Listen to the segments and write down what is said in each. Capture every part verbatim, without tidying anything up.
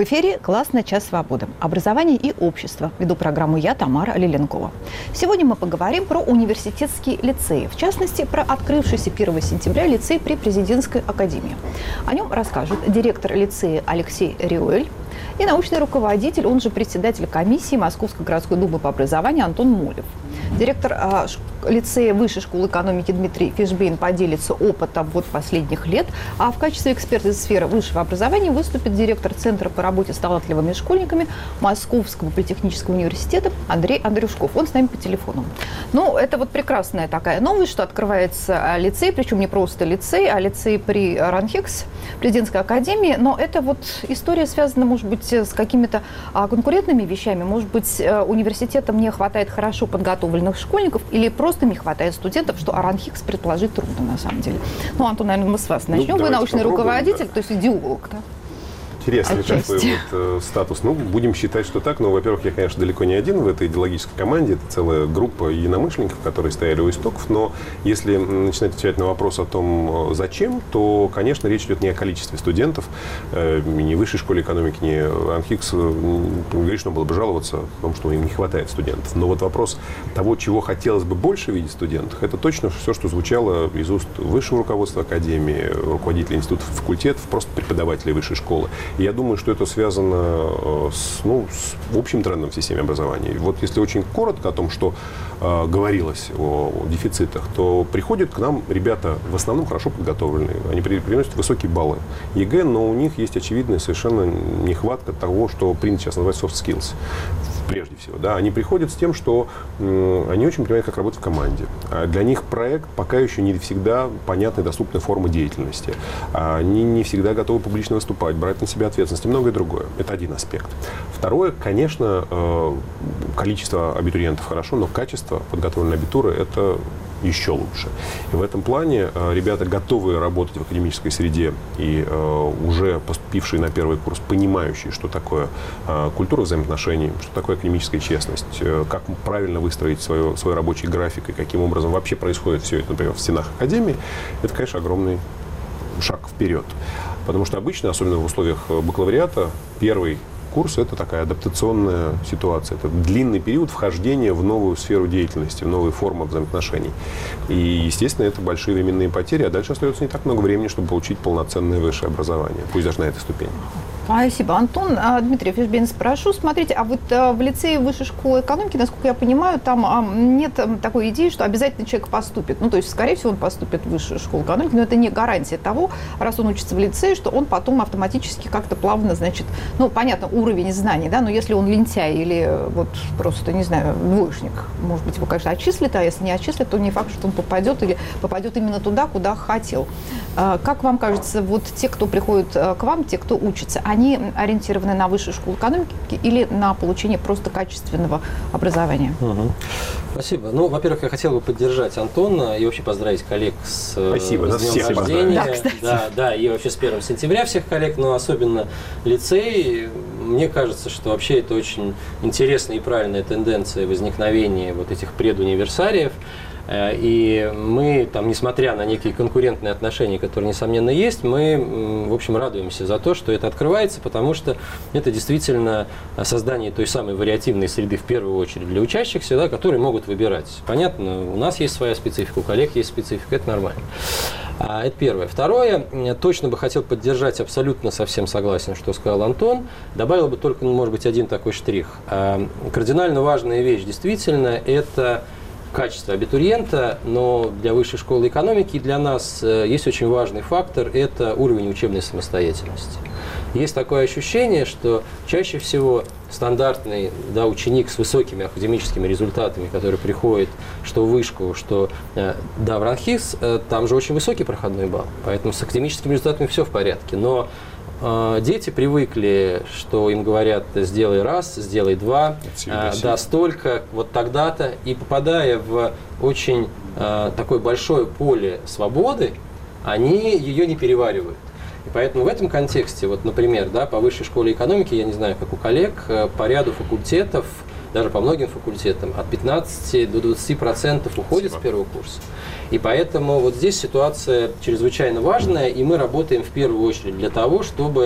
эфире «Классный час свободы». Образование и общество. Веду программу я, Тамара Лиленкова. Сегодня мы поговорим про университетские лицеи. В частности, про открывшийся первого сентября лицей при Президентской академии. О нем расскажут директор лицея Алексей Риуэль и научный руководитель, он же председатель комиссии Московской городской думы по образованию Антон Молев. Директор а, лицея Высшей школы экономики Дмитрий Фишбейн поделится опытом вот последних лет, а в качестве эксперта из сферы высшего образования выступит директор Центра по работе с талантливыми школьниками Московского политехнического университета Андрей Андрюшков. Он с нами по телефону. Ну, это вот прекрасная такая новость, что открывается лицей, причем не просто лицей, а лицей при РАНХИКС, Президентской академии. Но это вот история связана, может быть, с какими-то а, конкурентными вещами. Может быть, университетам не хватает хорошо подготовленных школьников или просто не хватает студентов, что РАНХИКС предположить трудно на самом деле. Ну, Антон, наверное, мы с вас начнем. Ну, вы научный руководитель, да. То есть идеолог, да? Интересный такой вот э, статус. Ну, будем считать, что так. Но, во-первых, я, конечно, далеко не один в этой идеологической команде. Это целая группа единомышленников, которые стояли у истоков. Но если начинать отвечать на вопрос о том, зачем, то, конечно, речь идет не о количестве студентов. Э, ни в Высшей школе экономики, ни РАНХИКС не грешно было бы жаловаться о том, что им не хватает студентов. Но вот вопрос того, чего хотелось бы больше видеть в студентах, это точно все, что звучало из уст высшего руководства академии, руководителей институтов, факультетов, просто преподавателей высшей школы. И я думаю, что это связано с, ну, с общим трендом в системе образования. И вот если очень коротко о том, что э, говорилось о, о дефицитах, то приходят к нам ребята в основном хорошо подготовленные. Они при, приносят высокие баллы ЕГЭ, но у них есть очевидная совершенно нехватка того, что принято сейчас называть soft skills. Прежде всего, да, они приходят с тем, что э, они очень понимают, как работать в команде. А для них проект пока еще не всегда понятная и доступная форма деятельности. Они не всегда готовы публично выступать, брать на себя ответственность и многое другое. Это один аспект. Второе, конечно, э, количество абитуриентов хорошо, но качество подготовленной абитуры – это еще лучше. И в этом плане э, ребята, готовые работать в академической среде и э, уже поступившие на первый курс, понимающие, что такое э, культура взаимоотношений, что такое академическая честность, э, как правильно выстроить свое, свой рабочий график и каким образом вообще происходит все это, например, в стенах академии, это, конечно, огромный шаг вперед. Потому что обычно, особенно в условиях бакалавриата, первый курс – это такая адаптационная ситуация. Это длинный период вхождения в новую сферу деятельности, в новые формы взаимоотношений. И, естественно, это большие временные потери, а дальше остается не так много времени, чтобы получить полноценное высшее образование, пусть даже на этой ступени. Спасибо, Антон. Дмитрий Фишбейн, спрошу. Смотрите, а вот в лицее Высшей школы экономики, насколько я понимаю, там нет такой идеи, что обязательно человек поступит. Ну, то есть, скорее всего, он поступит в Высшую школу экономики, но это не гарантия того, раз он учится в лицее, что он потом автоматически как-то плавно, значит, ну, понятно, уровень знаний, да, но если он лентяй или вот просто, не знаю, двоечник, может быть, его, конечно, отчислят, а если не отчислят, то не факт, что он попадет или попадет именно туда, куда хотел. Как вам кажется, вот те, кто приходит к вам, те, кто учится, они ориентированы на Высшую школу экономики или на получение просто качественного образования? Угу. Спасибо. Ну, во-первых, я хотел бы поддержать Антона и вообще поздравить коллег с, Спасибо, с днем рождения. Да, кстати. Да, да, и вообще с первого сентября всех коллег, но особенно лицей. Мне кажется, что вообще это очень интересная и правильная тенденция возникновения вот этих предуниверсариев. И мы, там, несмотря на некие конкурентные отношения, которые, несомненно, есть, мы, в общем, радуемся за то, что это открывается, потому что это действительно создание той самой вариативной среды, в первую очередь, для учащихся, да, которые могут выбирать. Понятно, у нас есть своя специфика, у коллег есть специфика, это нормально. Это первое. Второе, точно бы хотел поддержать, абсолютно совсем согласен, что сказал Антон, добавил бы только, может быть, один такой штрих. Кардинально важная вещь, действительно, это качество абитуриента, но для Высшей школы экономики для нас есть очень важный фактор – это уровень учебной самостоятельности. Есть такое ощущение, что чаще всего стандартный, да, ученик с высокими академическими результатами, который приходит что в вышку, что да, в РАНХИКС, там же очень высокий проходной балл, поэтому с академическими результатами все в порядке. Но дети привыкли, что им говорят, сделай раз, сделай два, да, столько, вот тогда-то, и попадая в очень э, такое большое поле свободы, они ее не переваривают. И поэтому в этом контексте, вот, например, да, по Высшей школе экономики, я не знаю, как у коллег, по ряду факультетов, даже по многим факультетам, от пятнадцати до двадцати процентов уходит Спасибо. С первого курса. И поэтому вот здесь ситуация чрезвычайно важная, и мы работаем в первую очередь для того, чтобы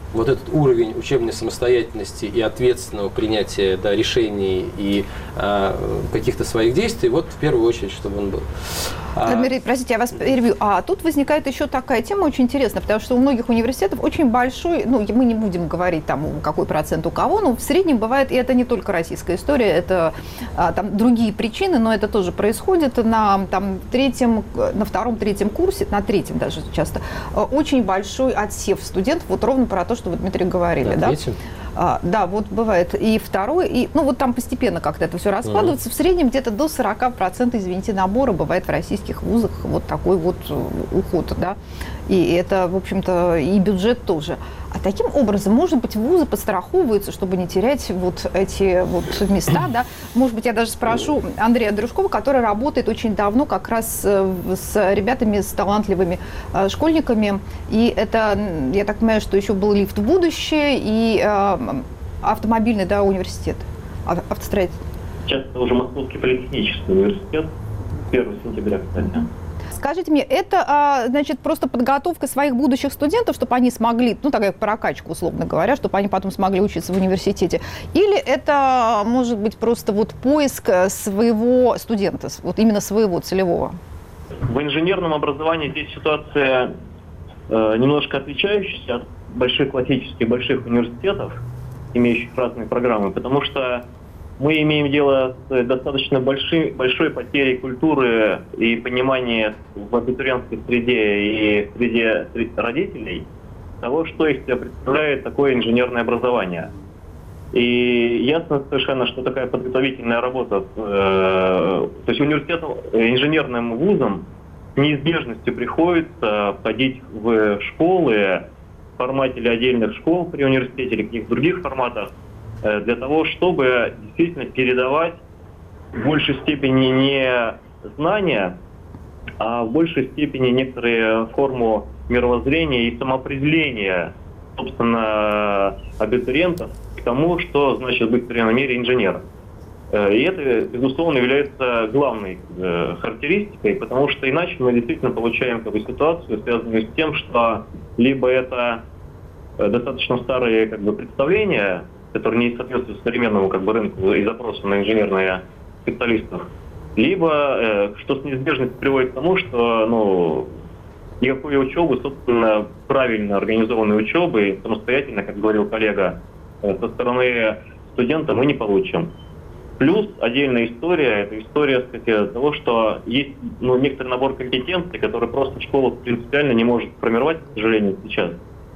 вот этот уровень учебной самостоятельности и ответственного принятия, да, решений и а, каких-то своих действий, вот в первую очередь, чтобы он был. Дмитрий, простите, я вас перебью. А тут возникает еще такая тема очень интересная, потому что у многих университетов очень большой, ну, мы не будем говорить там, какой процент у кого, но в среднем бывает, и это не только российская история, это а, там другие причины, но это тоже происходит на там, третьем, на втором-третьем курсе, на третьем даже часто, очень большой отсев студентов, вот ровно про то, что вы, Дмитрий, говорили. На да? третьем? А, да, вот бывает. И второй, и, ну, вот там постепенно как-то это все раскладывается. Mm-hmm. В среднем где-то до сорок процентов, извините, набора бывает в российских вузах вот такой вот уход, да. И это, в общем-то, и бюджет тоже. А таким образом, может быть, вузы подстраховываются, чтобы не терять вот эти вот места, да. Может быть, я даже спрошу Андрея Дружкова, который работает очень давно как раз с ребятами, с талантливыми школьниками. И это, я так понимаю, что еще был лифт в будущее и э, автомобильный, да, университет, автостроительный. Сейчас это уже Московский политехнический университет, первого сентября, кстати. Скажите мне, это, значит, просто подготовка своих будущих студентов, чтобы они смогли, ну, такая прокачка, условно говоря, чтобы они потом смогли учиться в университете? Или это, может быть, просто вот поиск своего студента, вот именно своего целевого? В инженерном образовании здесь ситуация э, немножко отличающаяся от больших классических больших университетов, имеющих разные программы, потому что мы имеем дело с достаточно большой, большой потерей культуры и понимания в абитуриентской среде и среде родителей того, что из себя представляет такое инженерное образование. И ясно совершенно, что такая подготовительная работа, э, то есть университетам, инженерным вузам с неизбежностью приходится входить в школы в формате или отдельных школ при университете или каких-то других форматах, для того, чтобы действительно передавать в большей степени не знания, а в большей степени некоторые форму мировоззрения и самоопределения, собственно, абитуриентов к тому, что значит быть, в современном мире, инженером. И это, безусловно, является главной характеристикой, потому что иначе мы действительно получаем как бы, ситуацию, связанную с тем, что либо это достаточно старые как бы, представления, которые не соответствуют современному как бы, рынку и запросу на инженерные специалистов, либо э, что с неизбежностью приводит к тому, что ну, никакой учебы, собственно, правильно организованной учебы, самостоятельно, как говорил коллега, э, со стороны студента мы не получим. Плюс отдельная история, это история, кстати, того, что есть ну, некоторый набор компетенций, которые просто школа принципиально не может формировать, к сожалению, сейчас.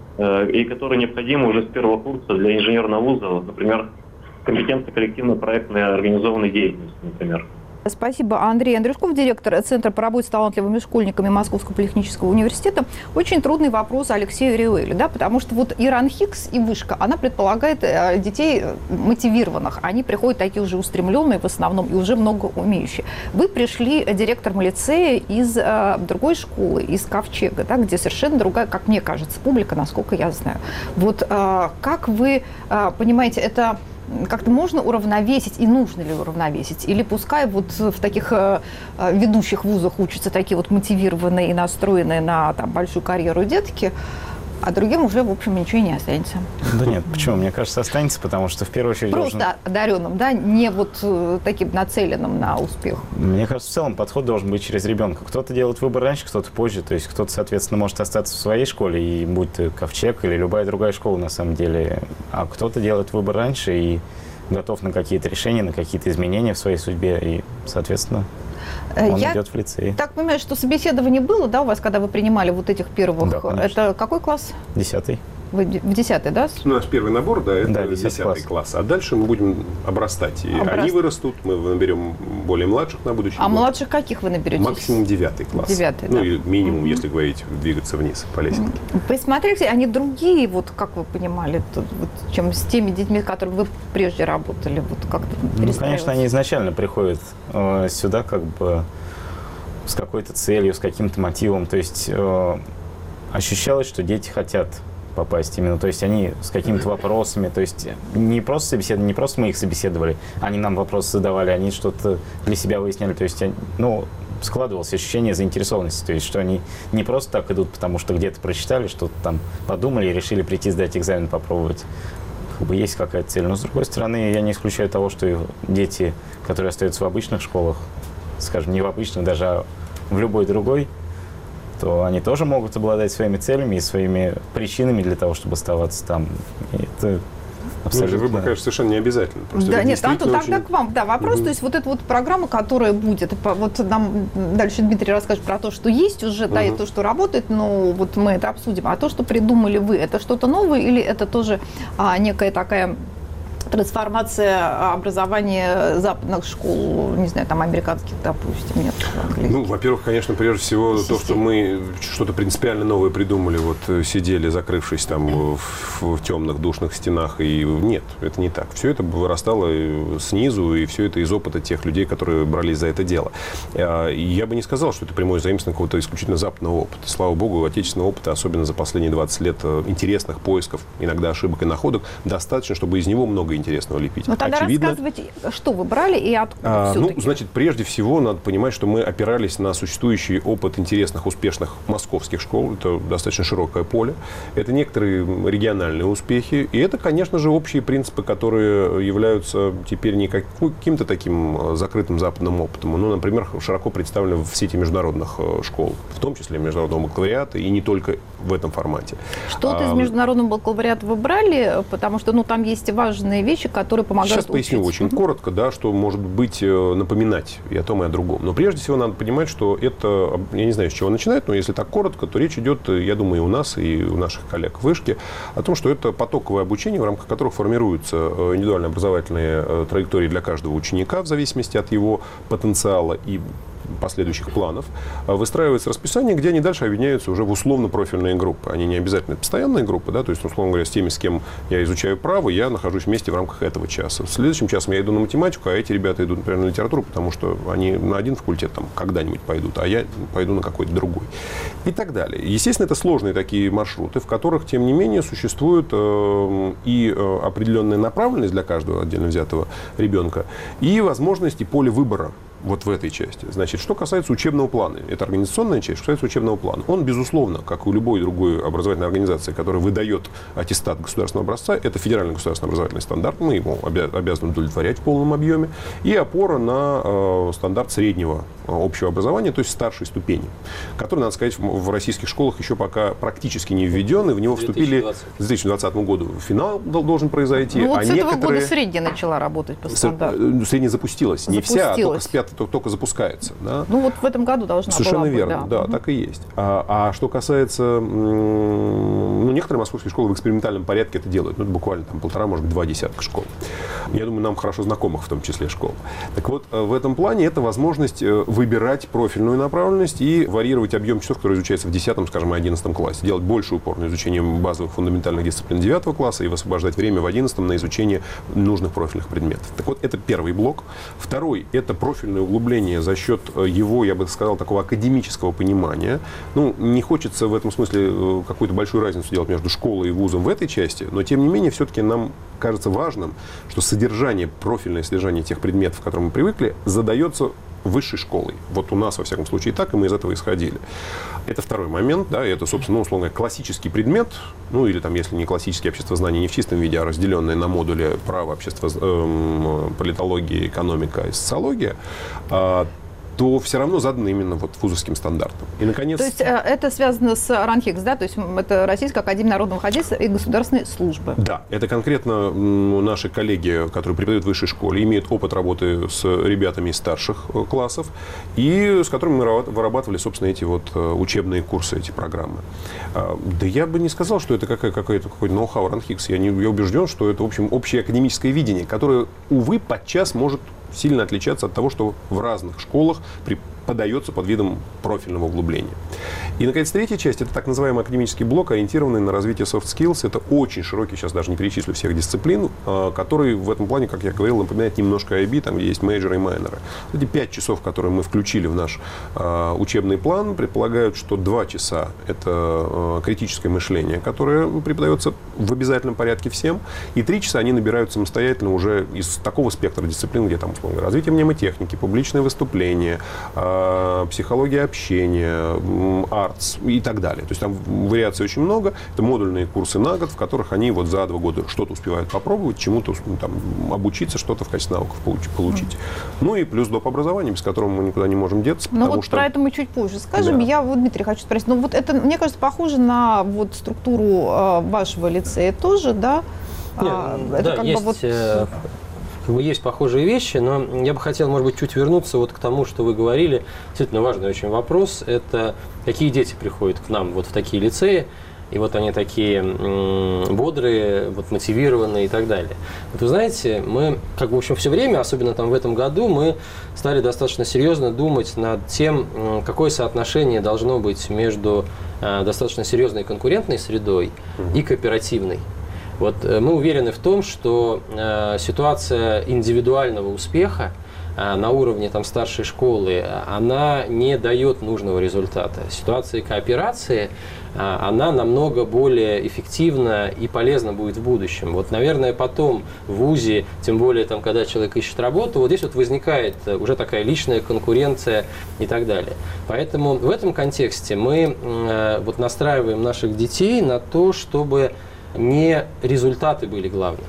И которые необходимы уже с первого курса для инженерного вуза, например, компетенция коллективно-проектной организованной деятельности, например. Спасибо. Андрей Андрюшков, директор Центра по работе с талантливыми школьниками Московского политехнического университета. Очень трудный вопрос Алексею Риуэлю, да, потому что вот и РАНХИКС, и вышка, она предполагает детей мотивированных. Они приходят такие уже устремленные в основном и уже много умеющие. Вы пришли директором лицея из э, другой школы, из Ковчега, да, где совершенно другая, как мне кажется, публика, насколько я знаю. Вот э, как вы э, понимаете, это... как-то можно уравновесить и нужно ли уравновесить? Или пускай вот в таких э, ведущих вузах учатся такие вот мотивированные и настроенные на там, большую карьеру детки, а другим уже, в общем, ничего и не останется. Да нет, почему? Мне кажется, останется, потому что в первую очередь Просто должен... одаренным, да, не вот э, таким нацеленным на успех. Мне кажется, в целом подход должен быть через ребенка. Кто-то делает выбор раньше, кто-то позже. То есть кто-то, соответственно, может остаться в своей школе, и будь то Ковчег или любая другая школа, на самом деле. А кто-то делает выбор раньше и готов на какие-то решения, на какие-то изменения в своей судьбе. И, соответственно, он Я идет в лицей. Так понимаю, что собеседование было, да, у вас, когда вы принимали вот этих первых? Да, конечно. Это какой класс? Десятый. Вы в десятый, да? У нас первый набор, да, это Да, десятый класс. класс. А дальше мы будем обрастать. И Обраст- они вырастут, мы наберем более младших на будущий А год. младших каких вы наберете? Максимум девятый класс. Девятый, ну, да. и минимум, Мгм. если говорить, двигаться вниз по лестнице. Вы смотрите, они другие, вот как вы понимали, тут, вот, чем с теми детьми, с которыми вы прежде работали, вот как-то Ну, конечно, перестраиваться? они изначально приходят э, сюда как бы с какой-то целью, с каким-то мотивом. То есть э, ощущалось, что дети хотят попасть именно. То есть они с какими-то вопросами. То есть не просто собеседовали, не просто мы их собеседовали, они нам вопросы задавали, они что-то для себя выясняли. То есть, они, ну, складывалось ощущение заинтересованности, то есть что они не просто так идут, потому что где-то прочитали, что-то там подумали и решили прийти сдать экзамен, попробовать. Как бы есть какая-то цель. Но, с другой стороны, я не исключаю того, что дети, которые остаются в обычных школах, скажем, не в обычных, даже а в любой другой, то они тоже могут обладать своими целями и своими причинами для того, чтобы оставаться там. И это абсолютно... Ну, выбор, конечно, совершенно не обязательно. Просто да, нет, Антон, очень... тогда к вам, да, вопрос, угу. То есть вот эта вот программа, которая будет, вот нам дальше Дмитрий расскажет про то, что есть уже, угу. да, и то, что работает, но вот мы это обсудим. А то, что придумали вы, это что-то новое или это тоже а, некая такая трансформация образования западных школ, не знаю, там, американских, допустим, нет? Ну, во-первых, конечно, прежде всего, Система. то, что мы что-то принципиально новое придумали, вот сидели, закрывшись там в, в темных, душных стенах, и нет, это не так. Все это вырастало снизу, и все это из опыта тех людей, которые брались за это дело. И я бы не сказал, что это прямое заимствование какого-то исключительно западного опыта. Слава богу, отечественного опыта, особенно за последние двадцать лет интересных поисков, иногда ошибок и находок, достаточно, чтобы из него много интересного лепить. Ну, тогда Очевидно, рассказывайте, что вы брали и откуда а, Ну, значит, прежде всего, надо понимать, что мы опирались на существующий опыт интересных, успешных московских школ. Это достаточно широкое поле. Это некоторые региональные успехи. И это, конечно же, общие принципы, которые являются теперь не каким-то таким закрытым западным опытом. Ну, например, широко представлены в сети международных школ, в том числе международного бакалавриата, и не только в этом формате. Что-то а, из международного бакалавриата вы брали, потому что, ну, там есть важные вещи, которые помогают Сейчас поясню учиться. очень коротко, да, что может быть напоминать и о том, и о другом. Но прежде всего надо понимать, что это, я не знаю, с чего начинать, но если так коротко, то речь идет, я думаю, и у нас, и у наших коллег в Вышке, о том, что это потоковое обучение, в рамках которых формируются индивидуальные образовательные траектории для каждого ученика в зависимости от его потенциала и последующих планов, выстраивается расписание, где они дальше объединяются уже в условно-профильные группы. Они не обязательно постоянные группы, да, то есть, условно говоря, с теми, с кем я изучаю право, я нахожусь вместе в рамках этого часа. В следующем часом я иду на математику, а эти ребята идут, например, на литературу, потому что они на один факультет там когда-нибудь пойдут, а я пойду на какой-то другой. И так далее. Естественно, это сложные такие маршруты, в которых, тем не менее, существует э, и э, определенная направленность для каждого отдельно взятого ребенка, и возможности поля выбора вот в этой части. Значит, что касается учебного плана, это организационная часть, что касается учебного плана. Он, безусловно, как и у любой другой образовательной организации, которая выдает аттестат государственного образца, это федеральный государственный образовательный стандарт, мы его обязаны удовлетворять в полном объеме, и опора на э, стандарт среднего э, общего образования, то есть старшей ступени, который, надо сказать, в, в российских школах еще пока практически не введен, и в него вступили к две тысячи двадцатому году. Финал должен произойти. Ну, вот а с этого некоторые... года средняя начала работать по стандарту. Средняя запустилась. Не вся, а только с пятого только запускается. Да? Ну вот в этом году должна Совершенно была быть, верно, да, да угу. так и есть. А, а что касается, ну, некоторые московские школы в экспериментальном порядке это делают, ну, это буквально там полтора, может быть, два десятка школ. Я думаю, нам хорошо знакомых в том числе школ. Так вот, в этом плане это возможность выбирать профильную направленность и варьировать объем часов, который изучается в десятом, скажем, и одиннадцатом классе, делать больше упор на изучение базовых фундаментальных дисциплин девятого класса и высвобождать время в одиннадцатом на изучение нужных профильных предметов. Так вот, это первый блок. Второй – это профильное углубление за счет его, я бы сказал, такого академического понимания. Ну, не хочется в этом смысле какую-то большую разницу делать между школой и вузом в этой части, но, тем не менее, все-таки нам кажется важным, что содержание, профильное содержание тех предметов, к которым мы привыкли, задается высшей школой. Вот у нас, во всяком случае, так, и мы из этого исходили. Это второй момент, да, это, собственно, ну, условно, классический предмет, ну, или там, если не классический обществознание не в чистом виде, а разделенное на модули право, общество, э, политология, экономика и социология, э, то все равно задано именно вот вузовским стандартом. И, наконец... То есть это связано с РАНХИКС, да? То есть это Российская академия народного хозяйства и государственной службы. Да, это конкретно наши коллеги, которые преподают в высшей школе, имеют опыт работы с ребятами из старших классов, и с которыми мы вырабатывали, собственно, эти вот учебные курсы, эти программы. Да я бы не сказал, что это какое-то, какой-то ноу-хау РАНХИКС. Я, не, я убежден, что это, в общем, общее академическое видение, которое, увы, подчас может сильно отличаться от того, что в разных школах подается под видом профильного углубления. И, наконец, третья часть – это так называемый академический блок, ориентированный на развитие soft skills. Это очень широкий, сейчас даже не перечислю всех дисциплин, который в этом плане, как я говорил, напоминает немножко ай би, там, где есть мейджоры и майнеры. Эти пять часов, которые мы включили в наш uh, учебный план, предполагают, что два часа – это uh, критическое мышление, которое преподается в обязательном порядке всем, и три часа они набирают самостоятельно уже из такого спектра дисциплин, где там, условно, развитие мнемотехники, публичное выступление, uh, психология общения, артс и так далее. То есть там вариаций очень много. Это модульные курсы на год, в которых они вот за два года что-то успевают попробовать, чему-то там, обучиться, что-то в качестве навыков получить. Mm. Ну и плюс доп. Образование, без которого мы никуда не можем деться. Ну вот что... про это мы чуть позже скажем. Да. Я вот, Дмитрий, хочу спросить. Ну вот это, мне кажется, похоже на вот структуру э, вашего лицея тоже, да? Нет, а, да, это как есть, бы вот... э, как бы есть похожие вещи, но я бы хотел, может быть, чуть вернуться вот к тому, что вы говорили. Действительно важный очень вопрос. Это какие дети приходят к нам вот в такие лицеи. И вот они такие м- бодрые, вот, мотивированные и так далее. Вот вы знаете, мы, как бы, в общем, все время, особенно там в этом году, мы стали достаточно серьезно думать над тем, м- какое соотношение должно быть между э, достаточно серьезной конкурентной средой и кооперативной. Вот э, мы уверены в том, что э, ситуация индивидуального успеха э, на уровне там, старшей школы, она не дает нужного результата. Ситуация кооперации, она намного более эффективна и полезна будет в будущем. Вот, наверное, потом в вузе, тем более, там, когда человек ищет работу, вот здесь вот возникает уже такая личная конкуренция и так далее. Поэтому в этом контексте мы э, вот настраиваем наших детей на то, чтобы не результаты были главным,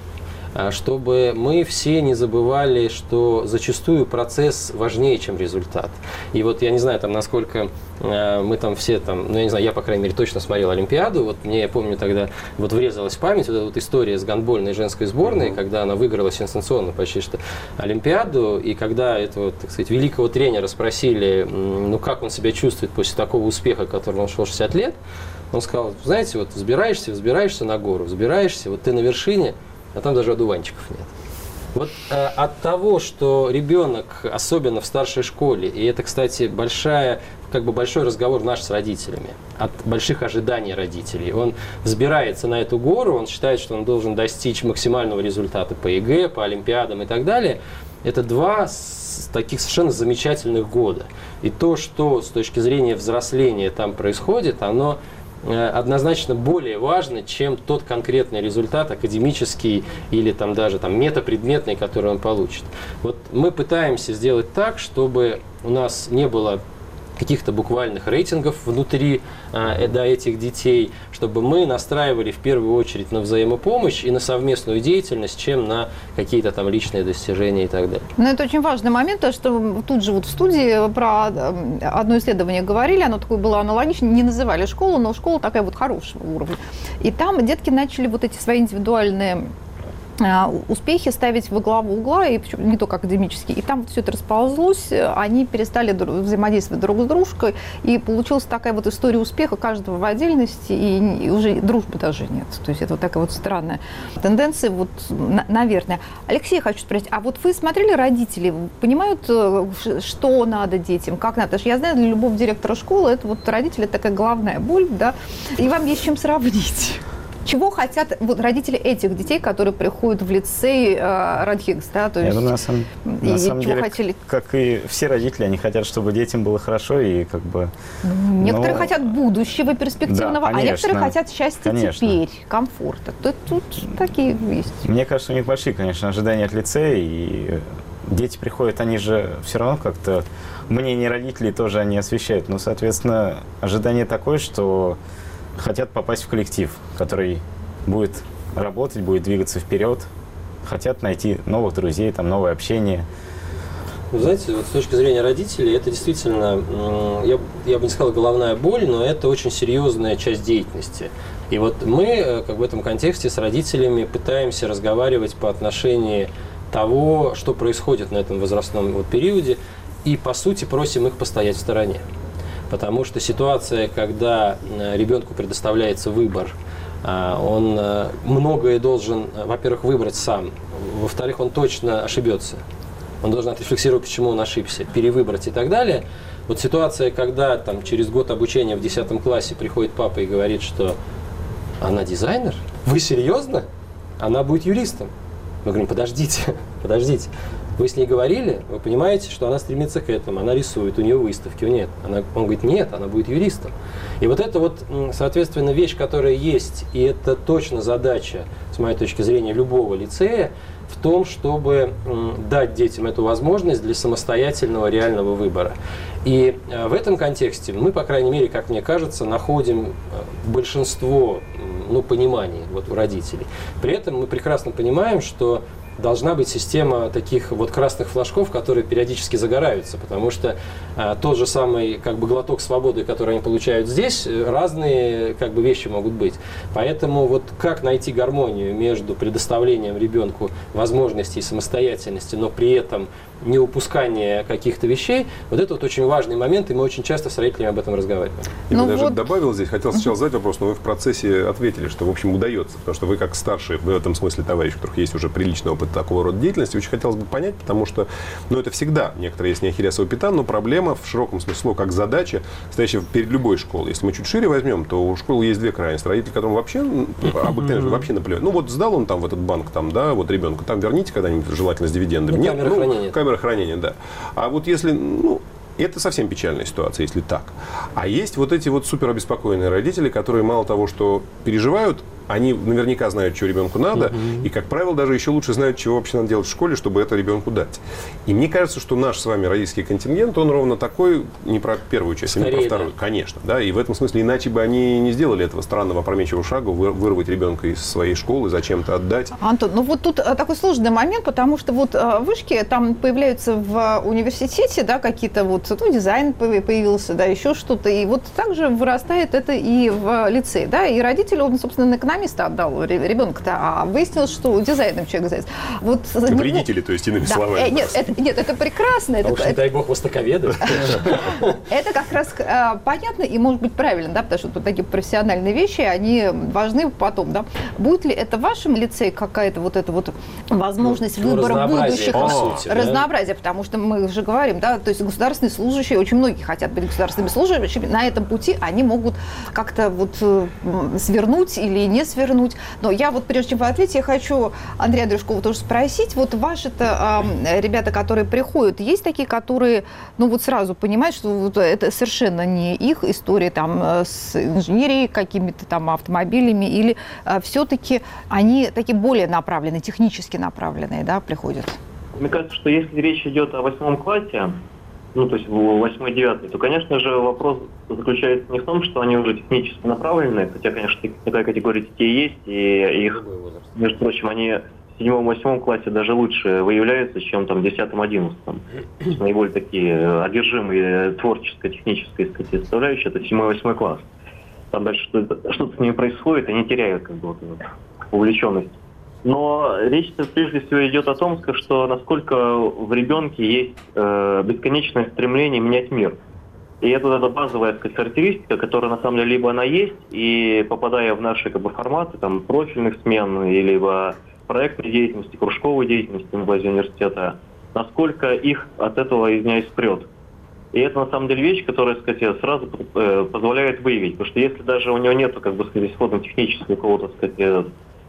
чтобы мы все не забывали, что зачастую процесс важнее, чем результат. И вот я не знаю, там, насколько э, мы там все, там, ну я не знаю, я, по крайней мере, точно смотрел Олимпиаду. Вот мне, я помню, тогда вот врезалась в память вот эта вот история с гандбольной женской сборной, mm-hmm. когда она выиграла сенсационно почти что Олимпиаду, и когда этого, так сказать, великого тренера спросили, ну как он себя чувствует после такого успеха, который он шел шестьдесят лет, он сказал, знаете, вот взбираешься, взбираешься на гору, взбираешься, вот ты на вершине, а там даже одуванчиков нет. Вот э, от того, что ребенок, особенно в старшей школе, и это, кстати, большая, как бы большой разговор наш с родителями, от больших ожиданий родителей, он взбирается на эту гору, он считает, что он должен достичь максимального результата по ЕГЭ, по Олимпиадам и так далее. Это два таких совершенно замечательных года. И то, что с точки зрения взросления там происходит, оно однозначно более важно, чем тот конкретный результат академический или там даже там метапредметный, который он получит. Вот мы пытаемся сделать так, чтобы у нас не было каких-то буквальных рейтингов внутри э, да, этих детей, чтобы мы настраивали в первую очередь на взаимопомощь и на совместную деятельность, чем на какие-то там личные достижения и так далее. Ну, это очень важный момент, то, что тут же вот в студии про одно исследование говорили, оно такое было аналогично, не называли школу, но школа такая вот хорошего уровня. И там детки начали вот эти свои индивидуальные успехи ставить во главу угла, и причем не только академические. И там все это расползлось, они перестали взаимодействовать друг с дружкой, и получилась такая вот история успеха каждого в отдельности, и уже дружбы даже нет. То есть это вот такая вот странная тенденция, вот, наверное. Алексей, хочу спросить, а вот вы смотрели родителей, понимают, что надо детям, как надо? Потому что я знаю, для любого директора школы это вот родители такая главная боль, да, и вам есть с чем сравнить. Чего хотят вот родители этих детей, которые приходят в лицей э, Радхигс, да? То есть, Я думаю, на самом, на самом деле, хотели... как и все родители, они хотят, чтобы детям было хорошо и как бы... Ну, некоторые но... хотят будущего перспективного, да, а некоторые хотят счастья конечно. Теперь, комфорта. Тут, тут такие есть. Мне кажется, у них большие, конечно, ожидания от лицея, и дети приходят, они же все равно как-то... Мнение родителей тоже они освещают, но, соответственно, ожидание такое, что... хотят попасть в коллектив, который будет работать, будет двигаться вперед, хотят найти новых друзей, там, новое общение. Вы знаете, вот с точки зрения родителей, это действительно, я, я бы не сказал головная боль, но это очень серьезная часть деятельности. И вот мы как в этом контексте с родителями пытаемся разговаривать по отношению того, что происходит на этом возрастном вот периоде, и, по сути, просим их постоять в стороне. Потому что ситуация, когда ребенку предоставляется выбор, он многое должен, во-первых, выбрать сам, во-вторых, он точно ошибется. Он должен отрефлексировать, почему он ошибся, перевыбрать и так далее. Вот ситуация, когда там, через год обучения в десятом классе приходит папа и говорит, что она дизайнер? Вы серьезно? Она будет юристом. Мы говорим, подождите, подождите. Вы с ней говорили, вы понимаете, что она стремится к этому, она рисует, у нее выставки, у нет. Она, он говорит, нет, она будет юристом. И вот это вот, соответственно, вещь, которая есть, и это точно задача, с моей точки зрения, любого лицея, в том, чтобы дать детям эту возможность для самостоятельного реального выбора. И в этом контексте мы, по крайней мере, как мне кажется, находим большинство ну, пониманий вот, у родителей. При этом мы прекрасно понимаем, что должна быть система таких вот красных флажков, которые периодически загораются, потому что а, тот же самый как бы глоток свободы, который они получают здесь, разные как бы вещи могут быть. Поэтому вот как найти гармонию между предоставлением ребенку возможностей и самостоятельности, но при этом не упускание каких-то вещей, вот это вот очень важный момент, и мы очень часто с родителями об этом разговариваем. Я ну бы даже вот... добавил здесь, хотел сначала задать вопрос, но вы в процессе ответили, что, в общем, удается, потому что вы как старший в этом смысле товарищ, у которых есть уже приличный опыт такого рода деятельности, очень хотелось бы понять, потому что, ну, это всегда некоторые есть не ахиллесова пята, но проблема в широком смысле слова, как задача, стоящая перед любой школой. Если мы чуть шире возьмем, то у школы есть две крайности. Родители, которым вообще, обыкновенно, вообще наплевать. Ну, вот сдал он там в этот банк, там, да, вот ребенка, там верните когда-нибудь, желательно с дивидендами. Ну, Нет, камера ну, хранения. Камера хранения, да. А вот если, ну, это совсем печальная ситуация, если так. А есть вот эти вот супер обеспокоенные родители, которые мало того, что переживают, они наверняка знают, что ребенку надо, uh-huh. и, как правило, даже еще лучше знают, чего вообще надо делать в школе, чтобы это ребенку дать. И мне кажется, что наш с вами родительский контингент, он ровно такой, не про первую часть, а про вторую. Да. Конечно, да, и в этом смысле иначе бы они не сделали этого странного опрометчивого шага, вырвать ребенка из своей школы, зачем-то отдать. Антон, ну вот тут такой сложный момент, потому что вот вышки там появляются в университете, да, какие-то вот, ну, дизайн появился, да, еще что-то, и вот также вырастает это и в лицее, да, и родители, он, собственно, на экономиста отдал ребенка-то, а выяснилось, что дизайном человек занимается. Вот, вредители, то есть, иными да, словами. Нет это, нет, это прекрасно. А это, уж не это, дай бог востоковеды. Это как раз э, понятно и может быть правильно, да, потому что вот такие профессиональные вещи, они важны потом, да. Будет ли это в вашем лицее какая-то вот эта вот возможность ну, выбора будущих? Сути, разнообразие, да? Потому что мы же говорим, да, то есть государственные служащие, очень многие хотят быть государственными служащими, на этом пути они могут как-то вот свернуть или не свернуть. Но я вот, прежде чем вы ответите, я хочу Андрея Андрюшкова тоже спросить. Вот ваши-то э, ребята, которые приходят, есть такие, которые, ну вот сразу понимают, что вот это совершенно не их история там с инженерией, какими-то там автомобилями, или э, все-таки они такие более направленные, технически направленные, да, приходят? Мне кажется, что если речь идет о восьмом классе, ну, то есть восьмой-девятый, то, конечно же, вопрос заключается не в том, что они уже технически направлены, хотя, конечно, такая категория детей есть, и их, между прочим, они в седьмом-восьмом классе даже лучше выявляются, чем там в десятом-одиннадцатом. Наиболее такие одержимые творческой, технической, сказать, составляющей, это седьмой-восьмой класс. Там дальше что-то, что-то с ними происходит, они теряют как бы вот эту увлеченность. Но речь-то прежде всего идет о том, что насколько в ребенке есть э, бесконечное стремление менять мир. И это, это базовая, так сказать, характеристика, которая на самом деле либо она есть, и попадая в наши как бы, форматы там, профильных смен, либо проектной деятельности, кружковой деятельности в базе университета, насколько их от этого, извиняюсь, прет. И это на самом деле вещь, которая, так сказать, сразу э, позволяет выявить. Потому что если даже у него нет, как бы сказать, исходно-технического какого-то, так сказать,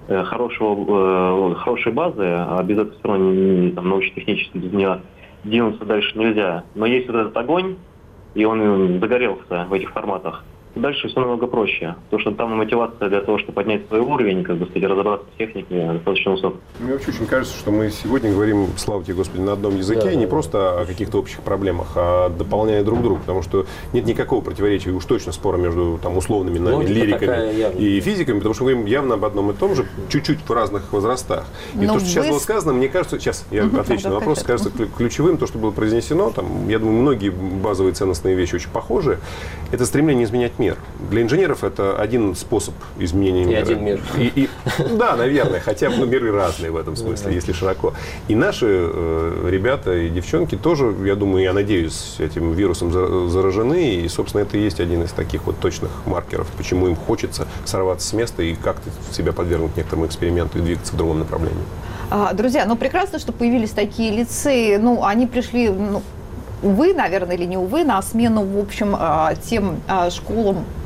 Хорошего, э, хорошей базы, а без этого все равно не, там, научно-технически без нее двинуться дальше нельзя. Но есть вот этот огонь, и он загорелся в этих форматах. Дальше все намного проще, потому что там мотивация для того, чтобы поднять свой уровень, как бы, сказать, разобраться в технике, достаточно высокая. Мне вообще очень кажется, что мы сегодня говорим, слава тебе, Господи, на одном языке, да, не да, просто да. о каких-то общих проблемах, а дополняя друг друга, потому что нет никакого противоречия, уж точно спора между там, условными нами, логика лириками и физиками, потому что мы говорим явно об одном и том же, чуть-чуть в разных возрастах. И Но то, что вы... сейчас было сказано, мне кажется, сейчас я угу, отвечу на вопрос, кажется ключевым, то, что было произнесено, там, я думаю, многие базовые ценностные вещи очень похожи, это стремление изменять мир. Для инженеров это один способ изменения и мира. Один мир. И, и, да, наверное, хотя бы ну, миры разные в этом смысле, да. если широко. И наши э, ребята и девчонки тоже, я думаю, я надеюсь, этим вирусом за, заражены. И, собственно, это и есть один из таких вот точных маркеров, почему им хочется сорваться с места и как-то себя подвергнуть некоторому эксперименту и двигаться в другом направлении. А, друзья, ну прекрасно, что появились такие лицеи. Ну, они пришли... Ну... увы, наверное, или не увы, на смену, в общем, тем школам,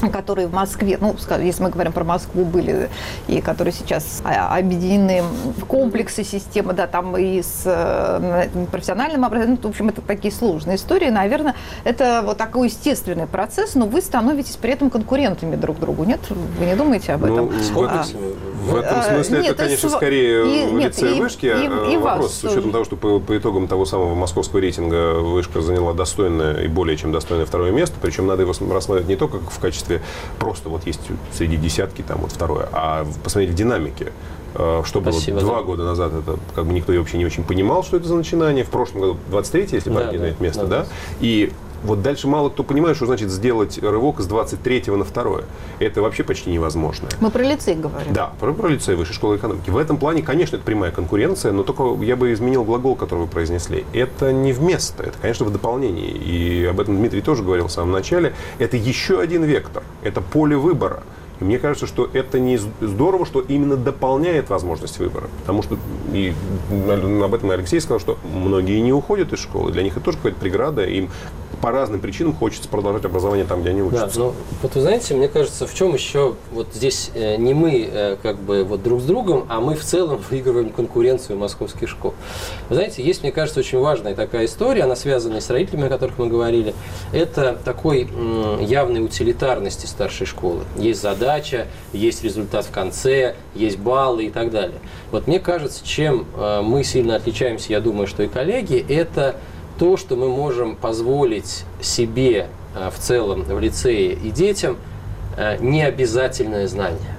которые в Москве, ну, если мы говорим про Москву, были, и которые сейчас объединены в комплексы системы, да, там и с профессиональным образованием, в общем, это такие сложные истории, наверное, это вот такой естественный процесс, но вы становитесь при этом конкурентами друг другу, нет? Вы не думаете об этом? Ну, с комплексами? В этом смысле а, это, нет, конечно, это скорее и, лицей нет, вышки и, и вопрос, вас. С учетом того, что по, по итогам того самого московского рейтинга вышка заняла достойное и более чем достойное второе место, причем надо его рассматривать не только в качестве просто вот есть среди десятки там вот второе, а посмотреть в динамике. Что было Спасибо, два да. года назад, это как бы никто вообще не очень понимал, что это за начинание. В прошлом году двадцать третье, если память да, не знает да, место, да, да? И вот дальше мало кто понимает, что значит сделать рывок с двадцать третьего на второе. Это вообще почти невозможно. Мы про лицей говорим. Да, про, про лицей Высшей школы экономики. В этом плане, конечно, это прямая конкуренция, но только я бы изменил глагол, который вы произнесли. Это не вместо, это, конечно, в дополнении. И об этом Дмитрий тоже говорил в самом начале. Это еще один вектор, это поле выбора. И мне кажется, что это не здорово, что именно дополняет возможность выбора. Потому что, и об этом и Алексей сказал, что многие не уходят из школы. Для них это тоже какая-то преграда. Им по разным причинам хочется продолжать образование там, где они учатся. Да, ну, вот вы знаете, мне кажется, в чем еще вот здесь э, не мы э, как бы вот друг с другом, а мы в целом выигрываем конкуренцию московских школ. Вы знаете, есть, мне кажется, очень важная такая история, она связана с родителями, о которых мы говорили. Это такой м, явной утилитарности старшей школы. Есть задача, есть результат в конце, есть баллы и так далее. Вот мне кажется, чем э, мы сильно отличаемся, я думаю, что и коллеги, это то, что мы можем позволить себе в целом в лицее и детям необязательное знание.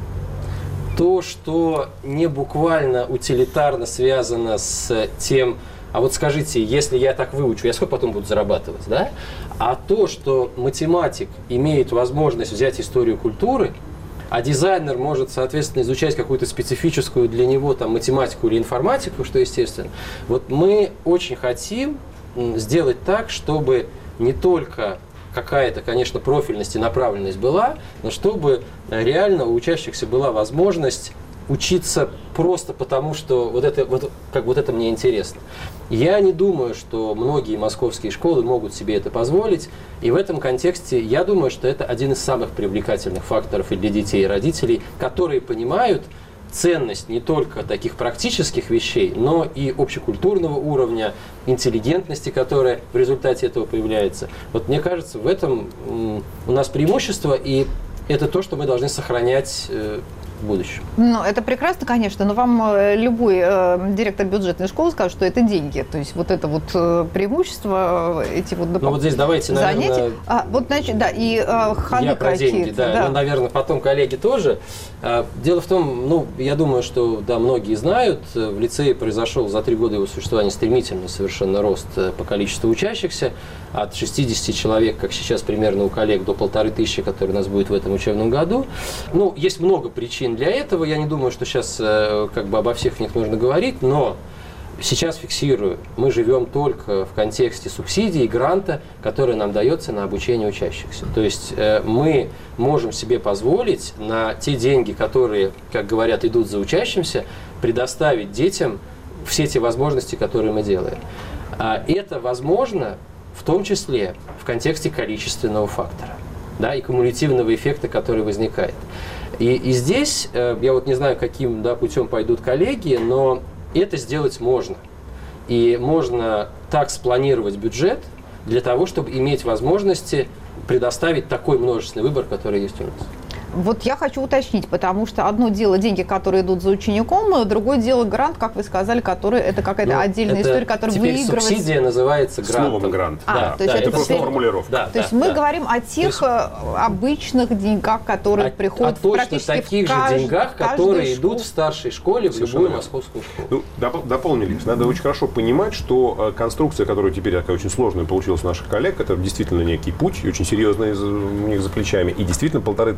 То, что не буквально утилитарно связано с тем, а вот скажите, если я так выучу, я сколько потом буду зарабатывать, да? А то, что математик имеет возможность взять историю культуры, а дизайнер может, соответственно, изучать какую-то специфическую для него там, математику или информатику, что естественно. Вот мы очень хотим сделать так, чтобы не только какая-то, конечно, профильность и направленность была, но чтобы реально у учащихся была возможность учиться просто потому, что вот это, вот, как вот это мне интересно. Я не думаю, что многие московские школы могут себе это позволить, и в этом контексте я думаю, что это один из самых привлекательных факторов и для детей, и родителей, которые понимают ценность не только таких практических вещей, но и общекультурного уровня, интеллигентности, которая в результате этого появляется. Вот мне кажется, в этом у нас преимущество, и это то, что мы должны сохранять в будущем. Ну, это прекрасно, конечно, но вам любой э, директор бюджетной школы скажет, что это деньги. То есть вот это вот э, преимущество, эти вот дополнительные ну, вот здесь давайте, занятия. Наверное, а, вот, значит, да, и э, ходы какие-то. Да, да. Ну, наверное, потом коллеги тоже. Дело в том, ну, я думаю, что, да, многие знают, в лицее произошел за три года его существования стремительный совершенно рост по количеству учащихся. От шестидесяти человек, как сейчас примерно у коллег, до полторы тысячи, которые у нас будет в этом учебном году. Ну, есть много причин для этого. Я не думаю, что сейчас как бы обо всех них нужно говорить, но сейчас фиксирую, мы живем только в контексте субсидий и гранта, который нам дается на обучение учащихся. То есть мы можем себе позволить на те деньги, которые, как говорят, идут за учащимся, предоставить детям все те возможности, которые мы делаем. Это возможно в том числе в контексте количественного фактора, да, и кумулятивного эффекта, который возникает. И, и здесь, я вот не знаю, каким, да, путем пойдут коллеги, но это сделать можно. И можно так спланировать бюджет для того, чтобы иметь возможности предоставить такой множественный выбор, который есть у нас. Вот я хочу уточнить, потому что одно дело деньги, которые идут за учеником, другое дело грант, как вы сказали, который это какая-то ну, отдельная это история, которая выигрывается. Субсидия называется грантом. Словом грант. А, да, то есть да, это, это просто теперь... формулировка. Да, то да, есть мы да. говорим о тех есть... обычных деньгах, которые а, приходят а точно практически таких в кажд... же деньгах, которые школу. идут в старшей школе, в любую московскую школу. Ну, доп- дополнили. Надо очень хорошо понимать, что конструкция, которая теперь такая очень сложная получилась у наших коллег, это действительно некий путь, и очень серьезный у них за плечами. И действительно полторы тысячи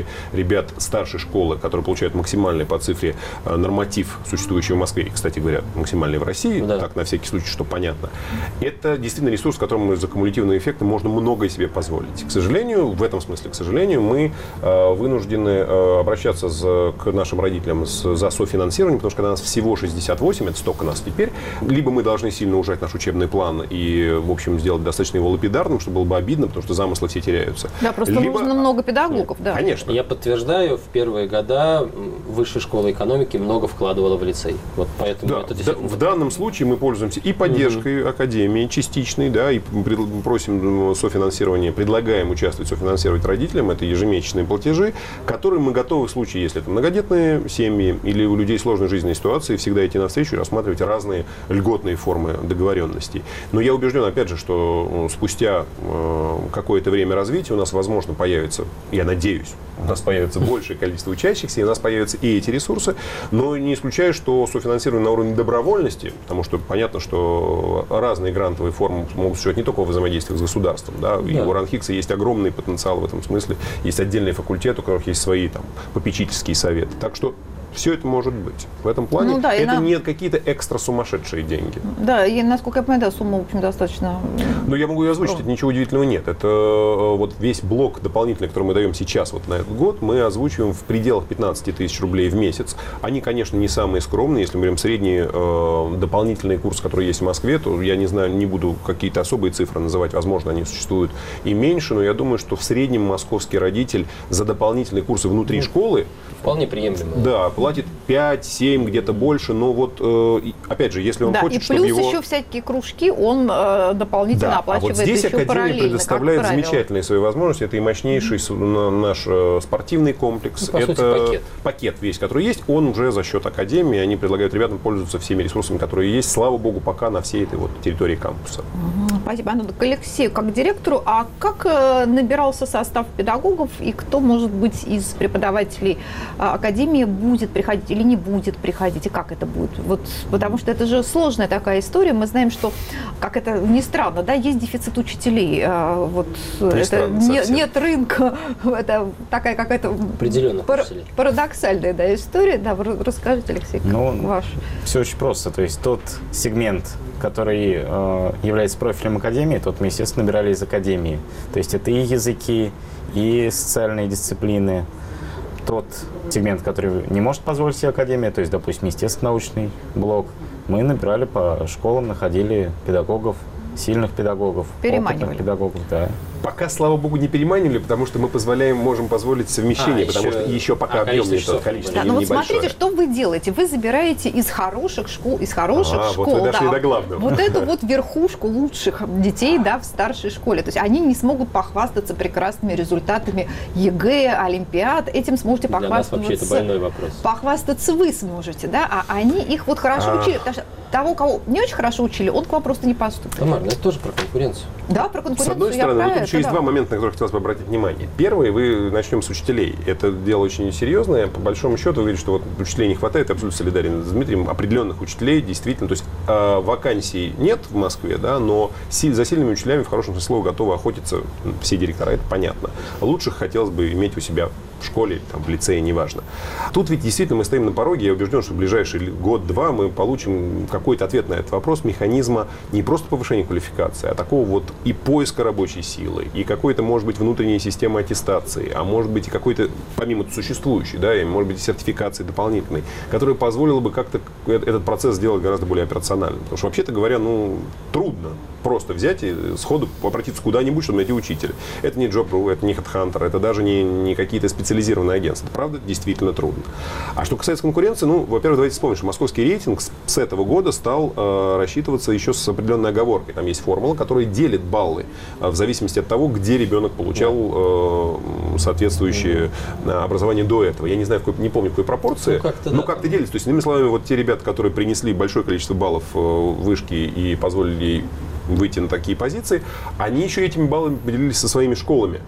ребят старшей школы, которые получают максимальный по цифре норматив, существующий в Москве, и, кстати говоря, максимальный в России, да. так на всякий случай, что понятно, это действительно ресурс, которым за кумулятивные эффекты можно многое себе позволить. К сожалению, в этом смысле, к сожалению, мы вынуждены обращаться к нашим родителям за софинансированием, потому что когда нас всего шестьдесят восемь, это столько нас теперь, либо мы должны сильно ужать наш учебный план и, в общем, сделать достаточно его лапидарным, чтобы было бы обидно, потому что замыслы все теряются. Да, просто либо... нужно много педагогов, да. Конечно. Я подтверждаю, в первые года Высшая школа экономики много вкладывала в лицей. Вот поэтому да, это действительно... В данном случае мы пользуемся и поддержкой угу. академии частичной, да, и просим софинансирование, предлагаем участвовать, софинансировать родителям, это ежемесячные платежи, которые мы готовы в случае, если это многодетные семьи или у людей сложной жизненной ситуации, всегда идти навстречу и рассматривать разные льготные формы договоренностей. Но я убежден, опять же, что спустя э, какое-то время развития у нас, возможно, появится, я надеюсь, у нас появится большее количество учащихся, и у нас появятся и эти ресурсы, но не исключаю, что софинансирование на уровне добровольности, потому что понятно, что разные грантовые формы могут существовать не только во взаимодействии с государством, да, да. И у РАНХИКСа есть огромный потенциал в этом смысле, есть отдельные факультеты, у которых есть свои там попечительские советы, так что все это может быть. В этом плане ну, да, это на... не какие-то экстра сумасшедшие деньги. Да, и, насколько я понимаю, да, сумма, в общем, достаточно... Ну, я могу ее озвучить, это ничего удивительного нет. Это вот весь блок дополнительный, который мы даем сейчас вот на этот год, мы озвучиваем в пределах пятнадцать тысяч рублей в месяц. Они, конечно, не самые скромные. Если мы говорим средние э, дополнительные курсы, которые есть в Москве, то я не знаю, не буду какие-то особые цифры называть. Возможно, они существуют и меньше, но я думаю, что в среднем московский родитель за дополнительные курсы внутри школы вполне приемлемо. Да, платит пять-семь, где-то больше, но вот, э, опять же, если он да, хочет, чтобы его... его... и плюс еще всякие кружки он э, дополнительно да, оплачивает а вот здесь еще Академия параллельно, предоставляет замечательные свои возможности. Это и мощнейший mm-hmm. наш э, спортивный комплекс, ну, это сути, пакет. пакет весь, который есть, он уже за счет Академии, они предлагают ребятам пользоваться всеми ресурсами, которые есть, слава богу, пока на всей этой вот территории кампуса. Mm-hmm. Спасибо. Ну, к Алексею, как директору, а как э, набирался состав педагогов и кто, может быть, из преподавателей э, Академии будет приходить или не будет приходить, и как это будет? Вот, потому что это же сложная такая история. Мы знаем, что, как это ни странно, да, есть дефицит учителей. А, вот, не это странно, не, нет рынка. Это такая какая-то пар- парадоксальная да, история. Да, расскажите, Алексей, ну, ваш. Все очень просто. То есть тот сегмент, который э, является профилем Академии, тот мы, естественно, набирали из Академии. То есть это и языки, и социальные дисциплины. Тот сегмент, который не может позволить себе Академия, то есть, допустим, естественно-научный блок, мы набирали по школам, находили педагогов, сильных педагогов, опытных педагогов, да. Пока, слава богу, не переманивали, потому что мы позволяем, можем позволить совмещение, а, потому еще, что еще пока а, объем не тот, количество да, ну небольшое. Вот смотрите, что вы делаете. Вы забираете из хороших школ, из хороших а, школ, вот вы дошли да, до главного. Вот эту вот верхушку лучших детей, да, в старшей школе. То есть они не смогут похвастаться прекрасными результатами ЕГЭ, Олимпиад. Этим сможете похвастаться. Для нас вообще это больной вопрос. Похвастаться вы сможете, да, а они их вот хорошо а... учили. Потому что того, кого не очень хорошо учили, он к вам просто не поступит. Тамара, это тоже про конкуренцию. Да, про конкуренцию. С одной стороны, но тут еще да. есть два момента, на которые хотелось бы обратить внимание. Первый, вы начнем с учителей. Это дело очень серьезное. По большому счету, вы говорите, что вот учителей не хватает. Я абсолютно солидарен с Дмитрием. Определенных учителей действительно. То есть э, вакансий нет в Москве, да, но си- за сильными учителями в хорошем смысле слова готовы охотиться все директора. Это понятно. Лучших хотелось бы иметь у себя в школе, там, в лицее, неважно. Тут ведь действительно мы стоим на пороге. Я убежден, что в ближайший год-два мы получим какой-то ответ на этот вопрос механизма не просто повышения квалификации, а такого вот и поиска рабочей силы, и какой-то, может быть, внутренняя система аттестации, а может быть и какой-то, помимо существующей, да, и может быть и сертификации дополнительной, которая позволила бы как-то этот процесс сделать гораздо более операциональным. Потому что, вообще-то говоря, ну, трудно просто взять и сходу обратиться куда-нибудь, чтобы найти учителя. Это не Job.ru, это не HeadHunter, это даже не, не какие-то специализированные агентства. Это, правда, действительно трудно. А что касается конкуренции, ну, во-первых, давайте вспомним, что московский рейтинг с, с этого года стал э, рассчитываться еще с определенной оговоркой. Там есть формула, которая делит баллы э, в зависимости от того, где ребенок получал э, соответствующее образование до этого. Я не знаю, в какой, не помню, в какой пропорции, ну, как-то, но да. как-то делится. То есть, иными словами, вот те ребята, которые принесли большое количество баллов э, вышки и позволили ей выйти на такие позиции, они еще этими баллами поделились со своими школами.